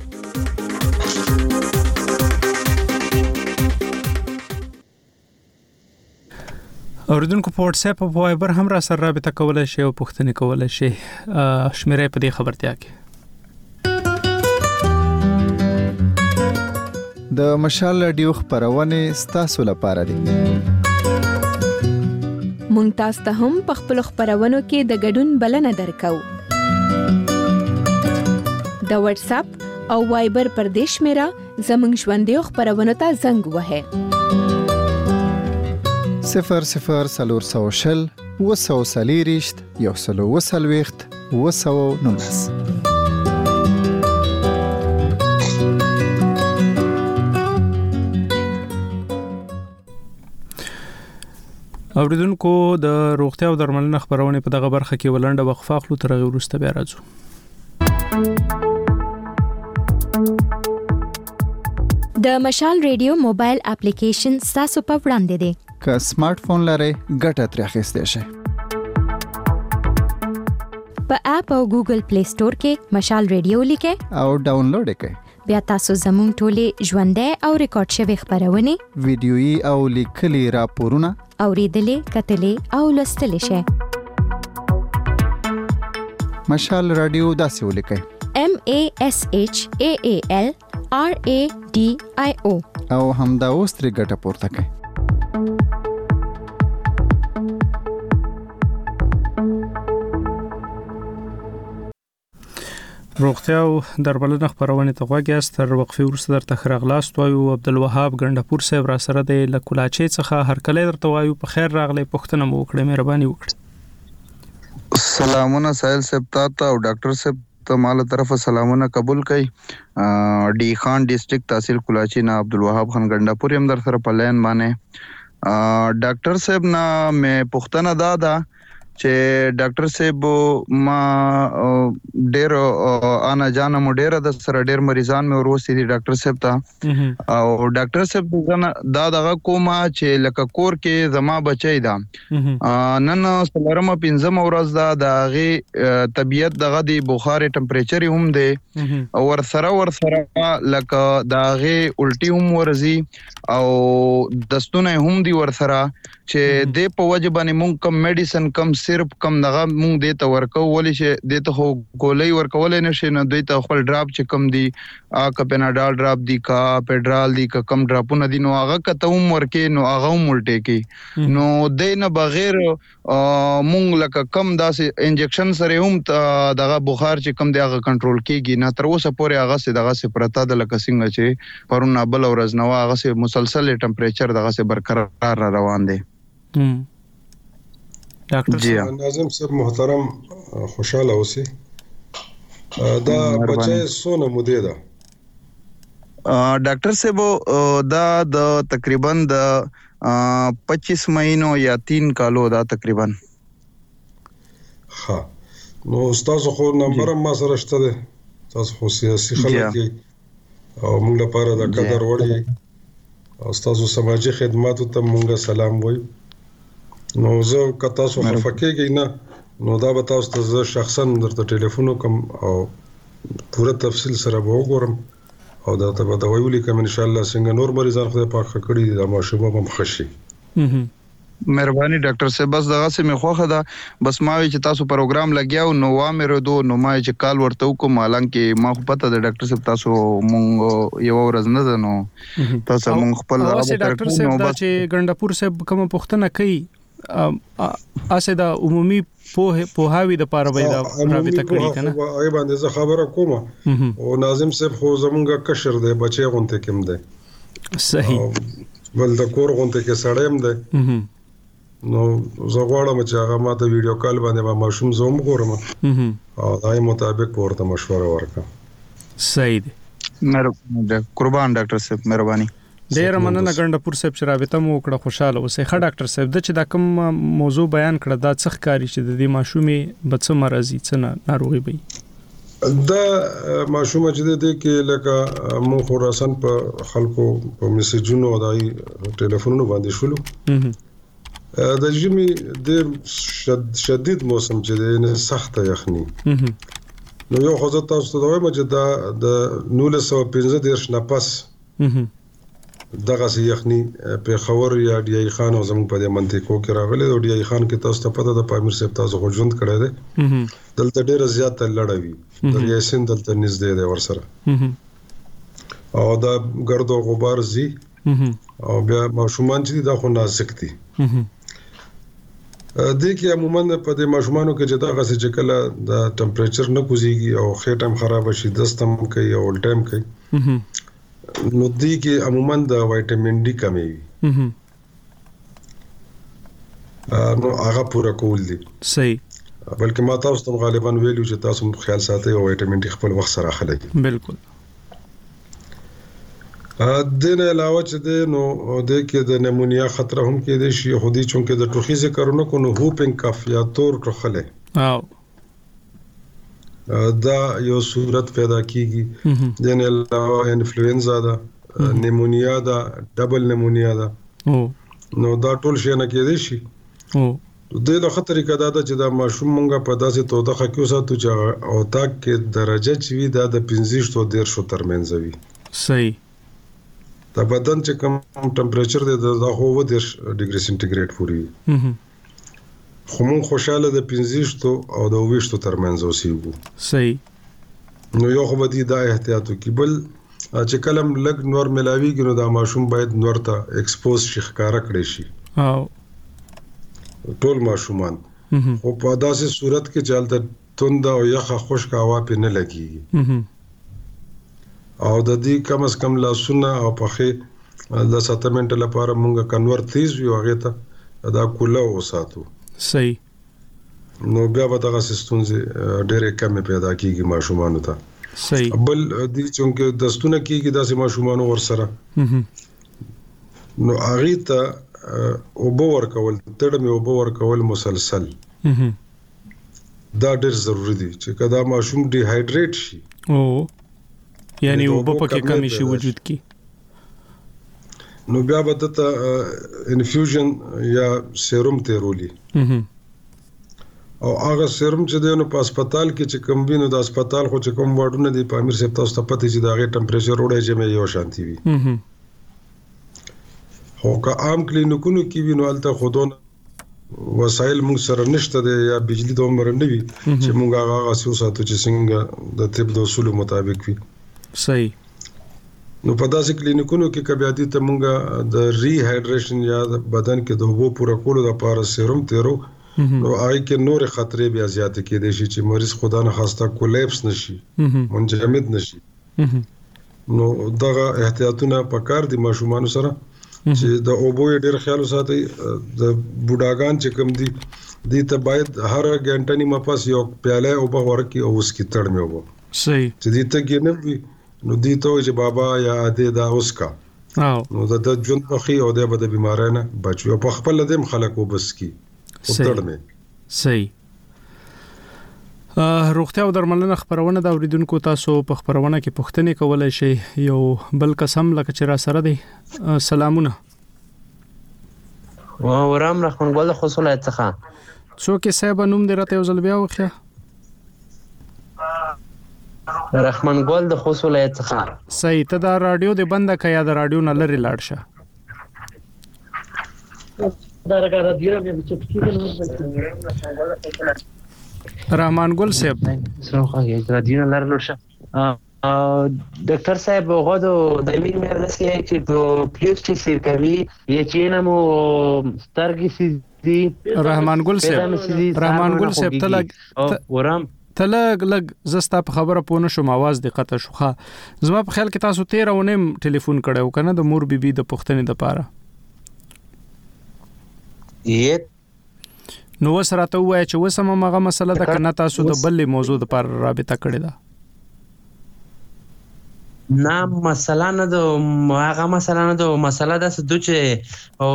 اوریدونکو په واتس اپ او وایبر هم را سره رابطه کولای شي او پوښتنه کولای شي شمیرې په دې خبرتیا کې د مشال رادیو خبرونه ستاسو لپاره دي مونږ تاسو ته هم په خپل خبرونو کې د ګډون بلنه درکو د واتس اپ او وایبر پر دیش میرا زمنګ ژوندۍ خبرونه ته زنګ وهه صفر صفر سلور سوشل وسو سلیریشت یو سلو وسلويخت وسو نونس اوریدونکو د روغتیا او درملنه خبرونه په دغه برخه کې ولنډه وقفه خلو تر غو وروسته بیا راځو د مشال رادیو موبایل اپلیکیشن تاسو په وړاندې دی که سمارټ فون لرئ ګټه ترې اخیستئ شئ په اپ او ګوګل پلی سٹور کې مشال رادیو لیکئ او ډاونلوډ کړئ بیا تاسو زموږ ټولې ژوندۍ او ریکارډ شوی خبرونه ویډیويي او لیکلي راپورونه اوریدلې کتلې او لوستلې شئ مشال رادیو داسې ولیکئ M A S H A A L R A D I O او همدا اوس ترې ګټه پورته کړئ روغتیا او درملنه خبرونه ته غواګیاست. تر وقفې وروسته درته خراغلاست وایو. عبدالوهاب ګندپور صاحب را سره د لکولاچې څخه هرکلی درته وایو. په خیر راغلی، پوښتنه مو وکړه، مهرباني وکړئ. سلامونه سایل صاحب ته او ډاکټر صاحب ته مال طرفه سلامونه قبول کړئ. ډی خان ډیسټریکټ تحصیل کولاچې نه عبدالوهاب خان ګندپور هم در سره په لاین باندې. ډاکټر صاحب نه مې پوښتنه دا ده چې ډاکټر صاحب ما ډېر انا جان مو ډېر د سره ډېر مریضان مې وروستي دي ډاکټر صاحب ته. او ډاکټر صاحب دا دغه کومه چې لکه کور کې زما بچی دا نن سلرمه پنځم ورځ دا د هغه طبيعت دغه دی بخار ټمپریچر هم دی او ور سره ور سره لکه د هغه الټي هم ورزي او دستونه هم دی ور سره چې د په وجه باندې مونږ کم میډیسن کم صرف کم دغه مونږ د ته ورکو ولې چې د ته خو ګولۍ ورکول نه شي نه دوی ته خپل ډراپ چې کم دی ا کپناډال ډراپ دی کا پیډرال دی کا کم ډراپونه دي نو هغه کته هم ورکې نو هغه هم ولټې کی نو دینه بغیر مونږ لکه کم داسې انجکشن سره هم دغه بخار چې کم دی هغه کنټرول کیږي نه تر اوسه پورې هغه سي دغه سي پرتا د لکه څنګه چې پرونه بل ورځ نو هغه سي مسلسل ټمپریچر دغه سي برقرار روان دی. هم ډاکټر صاحب ناظم صاحب محترم خوشاله اوسئ. دا بچي سونه مودې ده ډاکټر صاحب دا د تقریبا د پچیس مہینو یا تین کالو دا تقریبا. ها نو تاسو خو نمبر ما سره شته ده، تاسو خو سیاسي خلک او موږ لپاره د قدر وړي او تاسو سماجی خدماتو ته موږ سلام وایو. نو زه که تاسو خفکیږئ نه نو دا به تاسو ته زه شخصا درته ټلیفون وکم او پوره تفصیل سره به وګورم او دا ته به دوايي ولیکم ان شاء الله. څنګه نور مریضان خدای پاک کړي دي دا ماشوم هم خشي. مهرباني ډاکټر صاحب بس دغه سه مې خوخه ده بس ما وی چې تاسو پروګرام لګیاو نو وا مې ردو نو ما چې کال ورته وکم حالانکه ما خو پته ده ډاکټر صاحب تاسو مونږ یو ورځ نه ده نو تاسو مونږ خپل ډاکټر صاحب دا چې ګندپور صاحب کوم پوښتنه کوي اسه دا عمومي په پوهاوی د پاره وای دا رابطه کړی کنه ای باندې زه خبره کوم او ناظم صاحب خو زمونږه کشر دی بچي غونته کوم دی صحیح بل د کور غونته کې سړیم دی نو زه غواړم چې هغه ما ته ویډیو کال باندې ما ماشوم زوم ګورم او دای مطابق ورته مشوره ورکړم. صحیح دی مهرباني قربان ډاکټر صاحب مهرباني. ډیر مننه ګندپور صاحب چې رابطه مو وکړه خوشاله اوسئ. ښه ډاکټر صاحب د چې دا کوم موضوع بیان کړه دا څه ښکاري چې د دې ماشومې بچ مرزي څه ناروغي وي دا ماشومه چې د کې لکه مو خراسان په خلکو په میسجونو او دای ټلیفونونو باندې شولو د جمی د شدید موسم چې د سخت یخني نو یو خو تاسو ته وایم چې دا د نولس سوه پنځه دېرش نه پس دغه سي یخني په خبر یا ډی ای خان او زموږ په دې منطقو کې راغلي او ډی ای خان کې تاسو ته پته ده پامیر صاحب تاسو خو ژوند کړی دی دلته ډیره زیاته لړوي د یاسین دلته نږدې دی ورسره او دا ګرد او غبار زی او بیا ماشومان چې دا خو نازک دي د کې عموما په دې ماشومانو کې چې دا غسه چې کله د ټمپریچر نه کوزيږي او خېټم خراب شي دستم کوي او ټایم کوي نو دې کې عموما د وټامین ډي کمی وي نو هغه پورا کول دي صحیح بلکې ما تاسو ته غالبا ویلو چې تاسو خیال ساتئ او وټامین ډي خپل وخت سره اخلئ. بالکل. دنه علاوه چې د نو د کې د نمونیا خطر هم کې د شي خودي چونکه د ټوخي ذکر نه کو نو هوپینګ کف یا تور ټوخله او دا یو صورت پیدا کیږي دنه علاوه انفلوئنزا دا نمونیا دا ډبل نمونیا دا نو دا ټول شي نه کې دي شي او د له خطر کې دا چې دا ماشوم مونږه په داسې توده خکیو ساتو چې او تا کې درجه چې وي دا د پنځه شو ډیر شو ترمنځ وي. صحیح. دا بدن چې کوم ټمپریچر دی دا هو و د ډیګري سنټیګریډ پوري خو مون خوشاله د پنځه او د ویشتو ترمنځ اوسېږو. صحیح. نو یو خو به دا احتیاط وکړي بل چې کلم لګ نور ملاویږي نو دا ماشوم باید نور ته ایکسپوز شي ښکارا کړي شي او ټول ماشومان خو په داسې صورت کې چالت توند او یخه خشک هوا په نه لګي او د دې کم از کم لاسونه او پخې د ساتمنټ لپاره مونږ کنور تیز یو هغه ته دا کوله وساتو. صحیح. نو بیا به دغه سیستونز ډېرې کم پیدا کیږي ماشومان ته. صحیح. بل دې چونکه دستونه کیږي داسې ماشومان ور سره نو هغه ته او باور کول تړمه او باور کول مسلسل دا ډېر ضروری دي چې کدا ماشوم ډي هایډریټ شي او یعنی او په کې کمی شي وجود کی نو بیا به ته انفیوژن یا سیروم تیرولی او هغه سیروم چې دی نو په هسپتال کې چې کوم وینو د هسپتال خو چې کوم واډونه دي په امیر صاحب تاسو ته پته چې دا غي ټمپریچر وړي چې مې یو شانتي وي خو که عام کلینیکونو کې وینو الته خودونه وسایل موږ سره نشته دی یا بجلی د عمر نه وي چې موږ هغه غاسو ساتو چې څنګه د طب د اصول مطابق وي. صحیح. نو په داسې کلینیکونو کې کبياتي ته موږ د ری هایډریشن یا بدن کې د اوبو پوره کولو لپاره سیروم تیرو نو آی کې نور خطرې بیا زیات کېدې شي چې مریض خدا نه خواسته کولیپس نشي منجمد نشي. نو دغه احتیاطونه پکار دي ماشومان سره چې د اوبو ډېر خیال وساتي. د بوډاګان چې کوم دي دي ته باید هر غنټه نیمه پاس یو پیاله اوبه ورکړي او اس کی تړمه وو. صحیح. چې دې ته کې نه وي نو دې ته چې بابا یا دې دا اوس کا او نو د ژوند په خي او د بده بیمارۍ نه بچو په خپل دیم خلک وبس کی تړمه. صحیح. روغتیا او درملنه خبرونه د اوریدونکو تاسو په خبرونه کې پوښتنه کولای شئ. یو بل قسم لکه چې را سره دی. سلامونه. و ورام رحمان ګل خصوصله څخه څوک صاحب نوم دې راته یو ځل بیا وخیا. رحمان ګل د خصوصله څخه. صحیح. ته دا رادیو دې بند کړه یا د رادیو نه لري لاړ شه. رحمان ګل صاحب څنګه رادیو لار لوشه ډاکټر صاحب غوډو د مين مې رسې چې په پلیس چې سیر کوي یې چې نمو سترګې سي رحمان ګل صاحب رحمان ګل صاحب تلګ ورم تلګ لګ زستا په خبره پونه شوم आवाज د قطه شوخه زما په خیال کې تاسو تیرې ونیم ټلیفون کړو کنه د مور بیبي د پښتنې د پاره یې نو وسره ته وای چې وسمه مغه مسله د کنه تاسو د بلې موضوع د پر رابطه کړی دا نه مسله نه د هغه مسله نه د مسله د څه دوچه او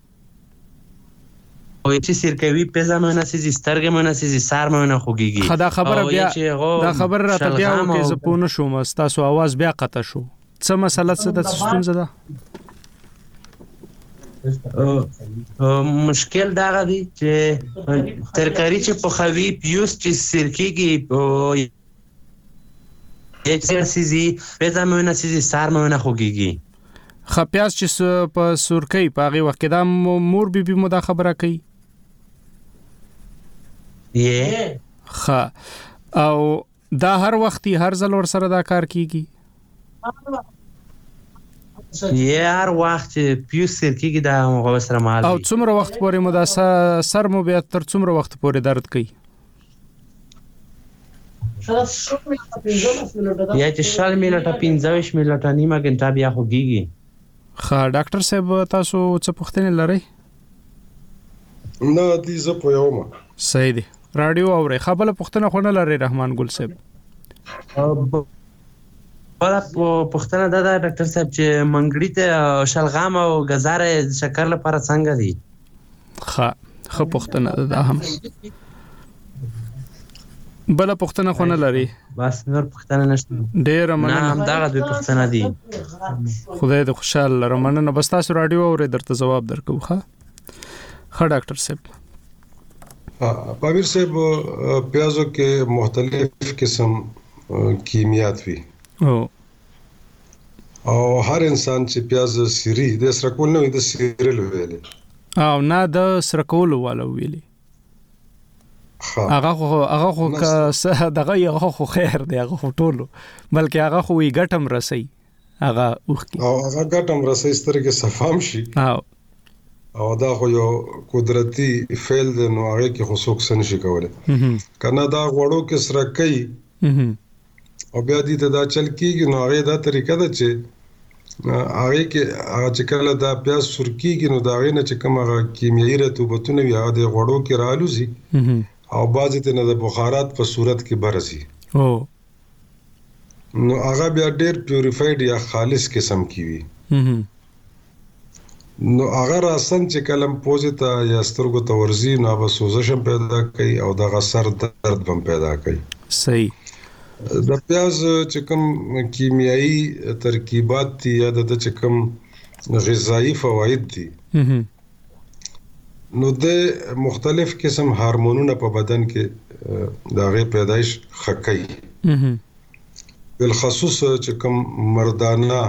او چې سیر کوي په زمانه سي سترګې مونږ سي سار مونږ خوګيږي دا خبره بیا دا خبره راته بیا وکي ز پونه شوم تاسو आवाज بیا قطه شو څه مسله څه د ستونزه ده مشکل دا غدي چې ترکاری چې په خوي پیوس چې سرکیږي او اکسرسیزي په زمونه سي سار مونه خوګيږي خپیاس چې په سورکۍ پاغي وخت دا مور بیبي مو دا خبره کوي یې خ او دا هر وخت هر ځل ور سره دا کار کیږي یې هر وخت پیوس سرکیږي دا مو سره مال او څومره وخت پورې مو دا سر مو بیا تر څومره وخت پورې درد کوي یا چې شال منټه پنځه منټه نیمه غنټه بیا خوګيږي خا ډاکټر صاحب تاسو څه پوښتنه لرئ نه دې زه په یوم صحیح دی رادیو اورې خبره پوښتنه خو نه لري رحمان ګل صاحب ولا پوښتنه دا ده ډاکټر صاحب چې منګړی ته شلغام او غزاره شکر لپاره څنګه دي خا خو پوښتنه ده هم بل پوښتنه خو نه لري بس نور پوښتنه نشته ډېر مننه هم دا غوډه پوښتنه دي خدای دې خوشاله لره مننه بس تاسو رادیو اورې درته جواب درکو ښه ښه ډاکټر صاحب پامیر صاحب پیازو کې مختلف قسم کیمیات وي او او هر انسان چې پیاز سری د سره کول نه د سیرل ویلې او نه د سره کول والا ویلې هغه خو هغه خو دغه هغه خو خیر دی هغه خو ټولو بلکې هغه خو یې ګټم رسي هغه اوخ او هغه ګټم رسي سترګې صفام شي او او دا خو یو قدرتي فعل دی نو هغه کې خو څوک څه نشي کولی کنه دا غوړو کې سره کوي او بیا دې ته دا چل کېږي نو هغه دا طریقه ده چې هغه کې هغه چې کله دا پیاز سور کېږي نو دا هغه نه چې کوم هغه کیمیاوي رطوبتونه وي هغه د غوړو کې رالوزي او بعضې ته نه د بخارات په صورت کې برسي نو هغه بیا ډېر پیوریفاید یا خالص قسم کې وي نو هغه راسن چې کلم پوزې ته یا سترګو ته ورځي نو به سوزش هم پیدا کوي او دغه سر درد هم پیدا کوي. صحیح. د پیاز چې کوم کیمیاوي ترکیبات دي یا د چې کوم غذایی فواید دي نو د مختلف قسم هورمونونه په بدن کې دغه پیدایش خکې بالخصوص چې کوم مردانه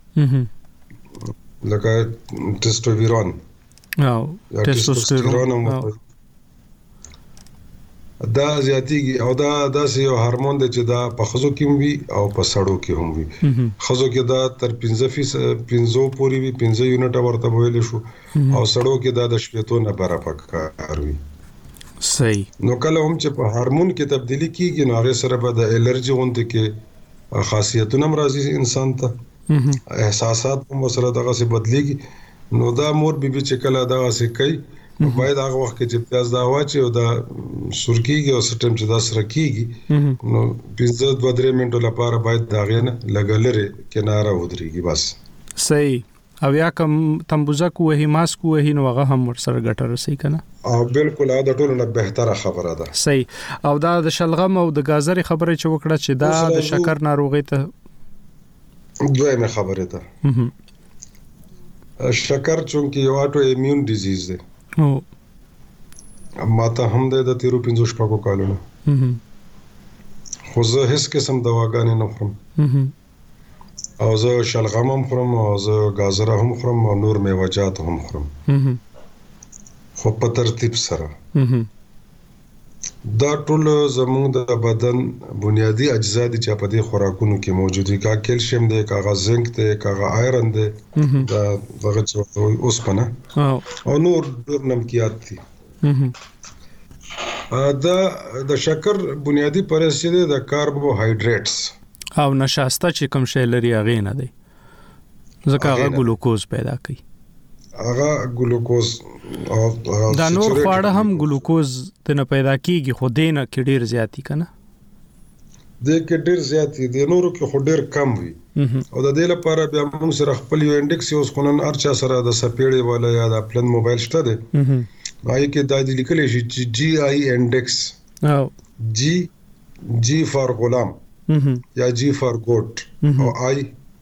لکه ټیسټوسټیرون او ټیسټوسټیرون دا زیاتیږي او دا داسې یو هورمون دی چې دا په ښځو کې هم وي او په سړو کې هم وي. ښځو کې دا تر پنځه فیصد پنځه پورې وي، پنځه یونټه ورته ویلی شو، او سړو کې دا د شپېتو نه بره پکار وي. صحیح. نو کله هم چې په هورمون کې تبدیلي کېږي نو هغې سره به د الرجي غوندې کې خاصیتونه هم راځي انسان ته، احساسات هم ورسره دغسې بدلېږي. نو دا مور بیبي چې کله دغسې کوي باید هغه وخت کې چې پیاز دا واچي او دا سور کېږي او څه ټایم چې دا سره کېږي نو پنځه دوه درې منټو لپاره باید د هغې نه لږه لرې کناره ودرېږي بس. صحیح. او یا کوم تمبوزک وهي ماسک وهي نو هغه هم ورسره ګټه رسوي که نه؟ او بالکل هغه د ټولو نه بهتره خبره ده. صحیح. او دا د شلغم او د ګازرې خبره چې وکړه چې دا د شکر ناروغۍ ته دویمه خبره ده. شکر چونکه یو اټو ایمیون ډیزیز دی او ما ته هم د تیرو پنځو شپږو کالونو خو زه هیڅ قسم دواګانې نه خورم او زه شلغم هم خورم او زه ګازره هم خورم او نور میوه‌جات هم خورم خو په ترتیب سره. دا ټول زموږ د بدن بنیادی اجزا دي چې په دې خوراکونو کې موجود دي، کا کیلشیم دی، کا زنک دی، کا آیرن دی، دا دغه چې اوسپنه او نور ډېر نمکیات دي. دا د شکر بنیادی پرستی دی د کاربوهایډریټس او نشاسته چې کوم شی لري هغه نه دی ځکه هغه ګلوکوز پیدا کوي. هغه ګلوکوز او دا نور خواړه هم ګلوکوز ته پیدا کیږي خو دینه کې ډیر زیاتی کنه د کې ډیر زیاتی د نورو کې خو ډیر کم وي او د دې لپاره بیا موږ سره خپل یو انډیکس یوز خونن ارچا سره د سپېړې ولا یا د پلن موبایل شته دی هغه کې دا د لیکل شي چې جی آی انډیکس او جی جی فار غلام یا جی فار ګوټ او آی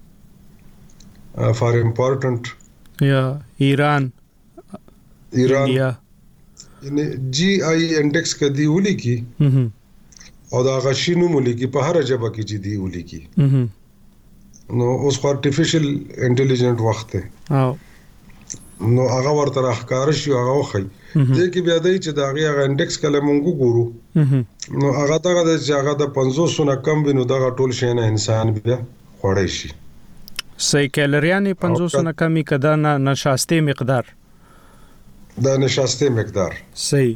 فار امپورټنٹ یا ایران ایران یعنی جی آی انډیکس کدی ولي کی او دا غشینو مولي کی په هر ژبه کې چې دی ولي کی نو اوس خو ارتفیشل انټيليجنت وخت دی او نو هغه ورته راخکار شي هغه وخی دې کې بیا دی چې دا هغه انډیکس کله مونږ ګورو نو هغه دغه چې هغه د پنځوس نه کم وینو دغه ټول شي نه انسان بیا خوړی شي. صحیح. کیلریانې پنځوس نه کمی کدا نه نشاسته مقدار دا نشاسته مقدار صحیح.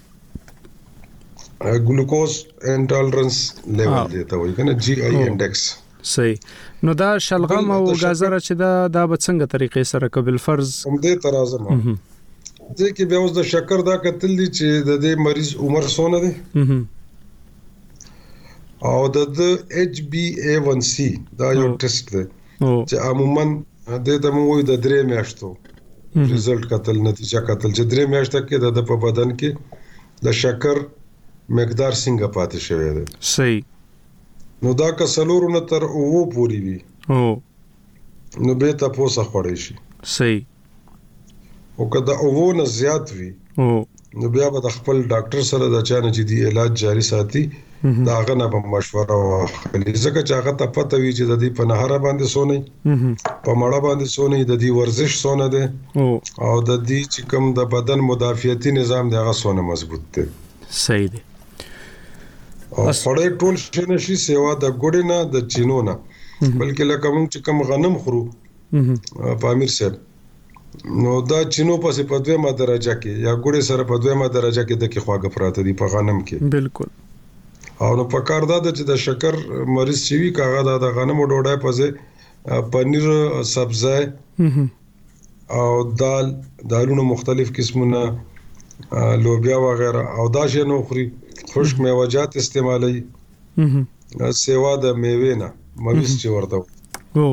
ګلوکوز انټالرنس لیول دی ته وایي کنه جی آی انډیکس. صحیح. نو دا شلغم او ګازره چې دا د څنګه طریقې سره قبل فرض هم دې ترازم دې کې بیا اوس د شکر دا کتل دي چې د دې مریض عمر څونه دی او د ایچ بی اے ون سی دا یو ټیسټ دی چې عموما د د موږ د درې میاشتو ریزلټ کتل نتیجه کتل چې درې میاشتې کې د په بدن کې د شکر مقدار څنګه پاتې شوی دی. صحیح. نو دا که څلور نه تر اووه پورې وي او نو به تاسو خوړی شي. صحیح. او که دا اووه نه زیات وي او نو بیا به د خپل ډاکټر سره د چانه چې دی علاج جاری ساتي دا هغه نه به مشوره واخلي ځکه چې هغه ته پته وي چې د دې په نهره باندې سونه په مړه باندې سونه د دې ورزش سونه ده او د دې چې کوم د بدن مدافعتي نظام دی هغه سونه مضبوط دی. صحیح دی. او خړې ټول شنه شي سیوا د ګوډې نه د چینو نه بلکې لکه موږ چې کوم غنم خورو په امیر صاحب نو دا چینو پسې په دویمه درجه کې یا ګوړې سره په دویمه درجه کې د کې خواږه پراته دي په غنم کې. بالکل. او نو په کار دا چې د شکر مریض چې وي کاغه د غنمو ډوډۍ پسې پنیر، سبزی او دال، دالونو مختلف قسمونه، لوبیا وغیرہ او دا شی نو خوري. خشک میوه‌جات استعمالي، سیوا د میوې نه مریض چې ورته او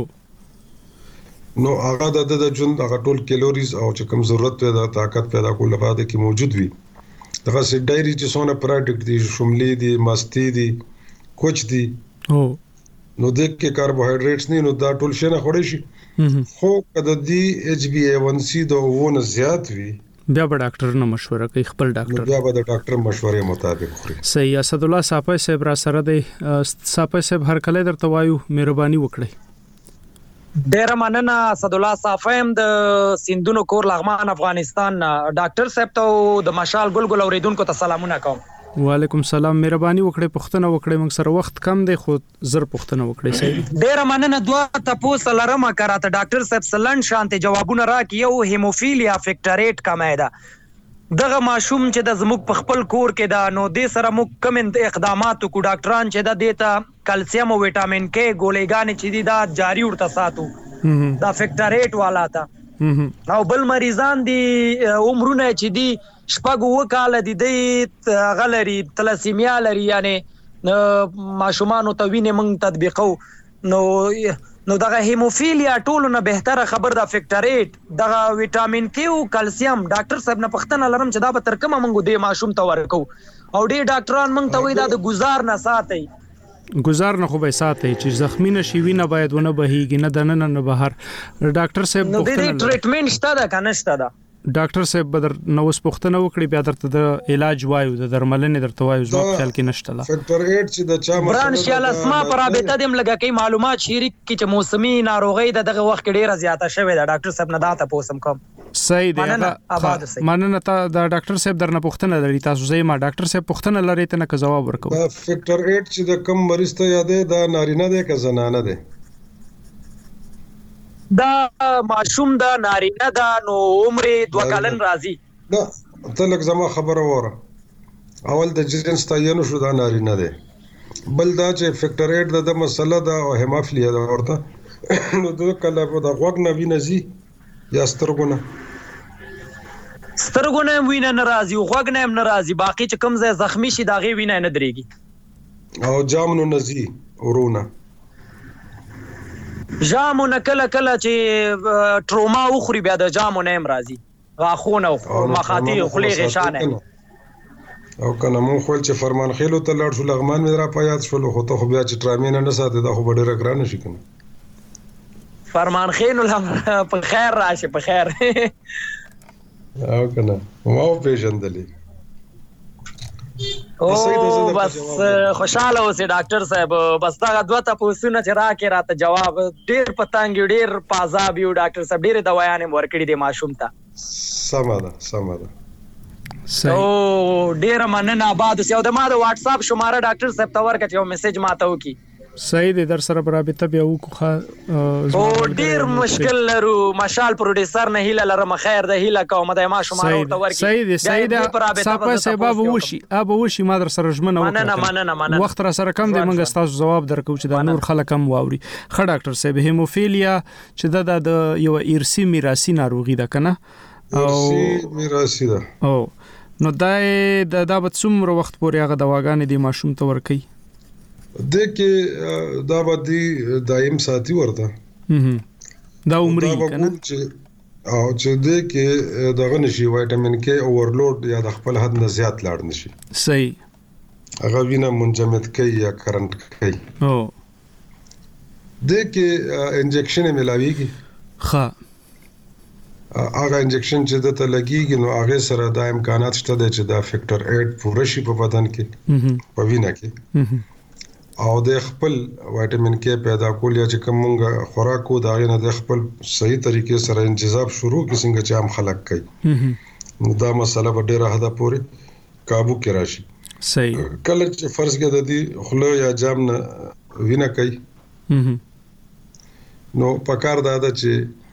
نو هغه د د ژوند هغه ټول کیلوریز او چې کوم ضرورت پیدا طاقت پیدا کول لپاره کې موجود وي. دغه سي ډایري چې څونه پروډکټ دي، شوملې دي، ماستي دي، کوچ دي، او نو د کې کاربوهایډریټس نه، نو دا ټول شي نه خوري شي. خو کله دی ایچ بی اے ون سی د ونه زیات وي بیا به ډاکټر نه مشوره کوي، خپل ډاکټر بیا به د ډاکټر مشورې مطابق خوري. صحیح. اسد الله صاحب صاحب را سره دی. صاحب صاحب هر کله درته وایو مهرباني وکړئ. ډیر مننه اسد الله صافم د سیندونو کور لغمان افغانستان. ډاکټر صاحب ته د مشال ګلګل اوریدونکو ته سلامونه کوم. وعلیکم سلام. مهرباني وکړئ پوښتنه وکړئ، موږ سره وخت کم دی خو زر پوښتنه وکړئ. صحیح. ډیر مننه. دوه تاسو لرم کراته ډاکټر صاحب سلن شانته جوابونه راکې. یو هیموفیلیا فیکټریټ کمه ده دغه ماشوم چې د زموږ په خپل کور کې دا نو د سره مو کوم اقدامات کو ډاکټران چې دا دیتا کلسیم او وټامین کې ګولېګانې چې دی دا جاری ورته ساتو دا فیکټریټ والا تا او بل مریضان دي عمرونه چې دی شپږ وکاله دي د غلري تلاسیمیا لري، یعنی ماشومان ته وینې موږ تطبیقو. نو نو دغه هیموفیلیا ټولو نه بهتره خبر دا فیکټریټ دغه وټامین کې او کلسیم ډاکټر صاحب نه پښتنه لرم چې دا به تر کومه موږ د ماشوم ته ورکو او ډیر ډاکټران موږ ته وایي دا د گزار نه ساتي. گزار نه خو به ساتي چې زخمی نشي وینه باید ونه بهيږي نه د نن نه بهر. ډاکټر صاحب نو د ټریټمنټ شته دا کنه شته دا ډاکټر صاحب بدر نو اوس پوښتنه وکړي بیا درته د علاج وایو د درملنې درته وایو زما خیال کې نشته لا فیکټر اټ چې د چا برانشیال اسما پر رابطه دیم لګه کوي معلومات شریک کی چې موسمي ناروغي د دغه وخت ډیره زیاته شوې ده. ډاکټر صاحب نه دا تاسو کوم. صحیح دی. مننه ته د ډاکټر صاحب درنه پوښتنه لري تاسو زې ما ډاکټر صاحب پوښتنه لري ته نه جواب ورکو. فیکټر اټ چې د کم مریض ته یادې دا نارینه ده که زنانه ده؟ دا ماشوم دا نارینه دا نو عمر دو کلن راځي. دا ته لږ زما خبره وره اول د جنس تعین شو دا نارینه ده. بل دا چې فیکټر اټ د مسله دا او هیموفیلیا دا ورته نو د کله په د غوږ نه وینځي یا سترګونه سترګونه وینه ناراضي او غوږ نه ناراضي باقي چې کوم ځای زخمی شي دا غي وینه نه درېږي او جامونو نزي ورونه جامونه کله کله چې ټروما وخوري بیا د جامونه هم راځي غاخونه او مخاطي خولي غشانه او کنه مون خپل چې فرمان خېلو ته لړ شو لغمان مې را پياد شو خو ته خو بیا چې ټرامین نه ساتي دا خو ډېر ګران شي کنه فرمان خېلو په خیر راشه په خیر او کنه مو پیژندلې او بس خوشاله اوسې ډاکټر صاحب بس دا دوه تاسو نه چې راکې راته جواب ډېر پتانګ ډېر پازاب یو ډاکټر صاحب ډېر دوايانې ورکړې دي ماشوم ته سماده سماده او ډېر مننه آباد اوسې او د ما د واتس اپ شماره ډاکټر صاحب ته ورکړ یو میسج ماته وکي. صحیح دی در سره برابر بیا وکړه او ډیر مشکل لرو مشال پروډوسر نه هیله لرم خیر د هیله کوم د ما شماره ورته ورکی. صحیح دی صحیح دی صاحب صاحب وشي اب وشي ما در سره ژمنه وکړه مننه مننه مننه وخت را سره کم دی موږ تاسو جواب درکو چې دا نور خلک هم واوري. خ ډاکټر صاحب هیموفیلیا چې دا د یو ارسی میراثي ناروغي ده کنه ارسی میراثي ده او نو دا د دا به څومره وخت پورې هغه دواګانې د ماشوم ته ورکي د کې دا باندې دایم ساتي ورته دا عمرې کنه او چې د کې دغه نشي وټامین کې اورلود یا د خپل حد نه زیات لاړ نشي. صحیح. هغه وینه منجمد کوي یا کرنٹ کوي. او د کې انجکشن ملاويږي. ښه هغه انجکشن چې د ته لګيږي نو هغه سره د امکانات شته چې دا فیکټر اټ پوره شي په بدن کې په وینه کې او د خپل وټامین کې پیدا کول یا چې کومه خوراک دا نه د خپل صحیح طریقې سره انتخاب شروع کی څنګه چې عام خلک کوي نو دا مسله په ډیره حد پورې काबू کې راشي. صحیح. کله چې فرض کې د دې خلو یا جام نه وینه کوي نو پکار دا ده چې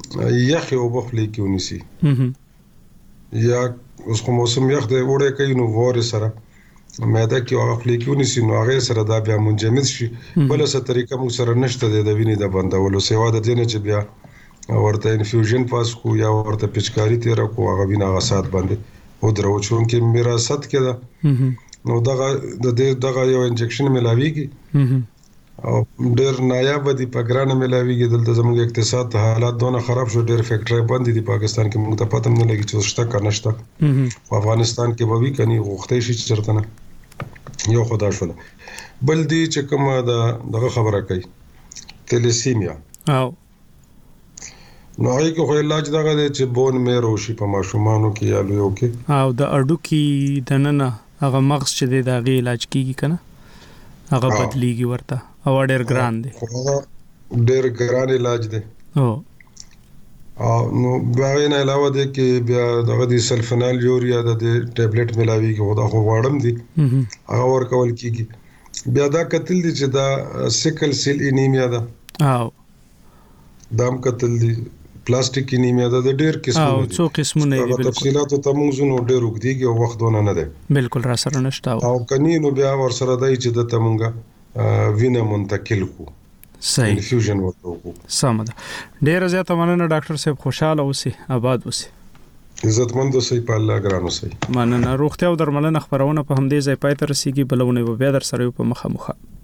یخ او بخلی کې ونیسي یا اوس کوم موسم یخ د وړه کوي نو وره سره معده کې هغه خپل کې ونیسي نو هغه سره دا بیا منجمد شي بل څه طریقه مو سره نشته د وینې د بندولو سیوا د دینه چې بیا ورته انفیوژن پاس کو یا ورته پچکاری تیر کو هغه وینه غسات باندې او درو چون کې میراثت کې ده نو دغه د دغه یو انجکشن ملاويږي او ډېر نایاب دي په ګرانه ملاويږي دلته زموږ اقتصاد حالات دونه خراب شو ډېر فیکټری بند دي پاکستان کې موږ ته پته نه لګي چې شته کا نشته افغانستان کې به وی کني غوښتې شي چرته نه یو خدا شول بل دي چې کومه دغه خبره کوي تلیسیمیا او نو هغه خو علاج دغه دی چې بون میرو شي په ماشومانو کې یا لویو کې او د اډو کې دننه هغه مغز چې دی دغه علاج کیږي کنه هغه بدلیږي ورته او ډېر ګران دی ډېر ګران علاج دی او نو باغې نه علاوه دی کې بیا دغه د سلفنال یوریا د ټابلیټ ملاوي کې ودا خو واړم دي هغه ورکول کیږي بیا دا قتل دي چې دا سیکل سیل انیمیا ده او دام قتل دي پلاستیک انیمیا ده د ډېر قسمونه او څو قسمونه دي بالکل تفصيلات ته موږ نو ډېر وګديږي او وختونه نه ده بالکل را سره نشته او کني نو بیا ور سره دای چې د تمونګه وینه منتقل کو صحیح انفیوژن ورته کو سم ده ډېر زیاته مننه ډاکټر صاحب خوشاله اوسئ آباد اوسئ عزتمند اوسئ په الله ګران اوسئ مننه روغتیا او درملنه خبرونه په همدې ځای پای ته رسیدي بلونه به بیا در سره په مخه مخه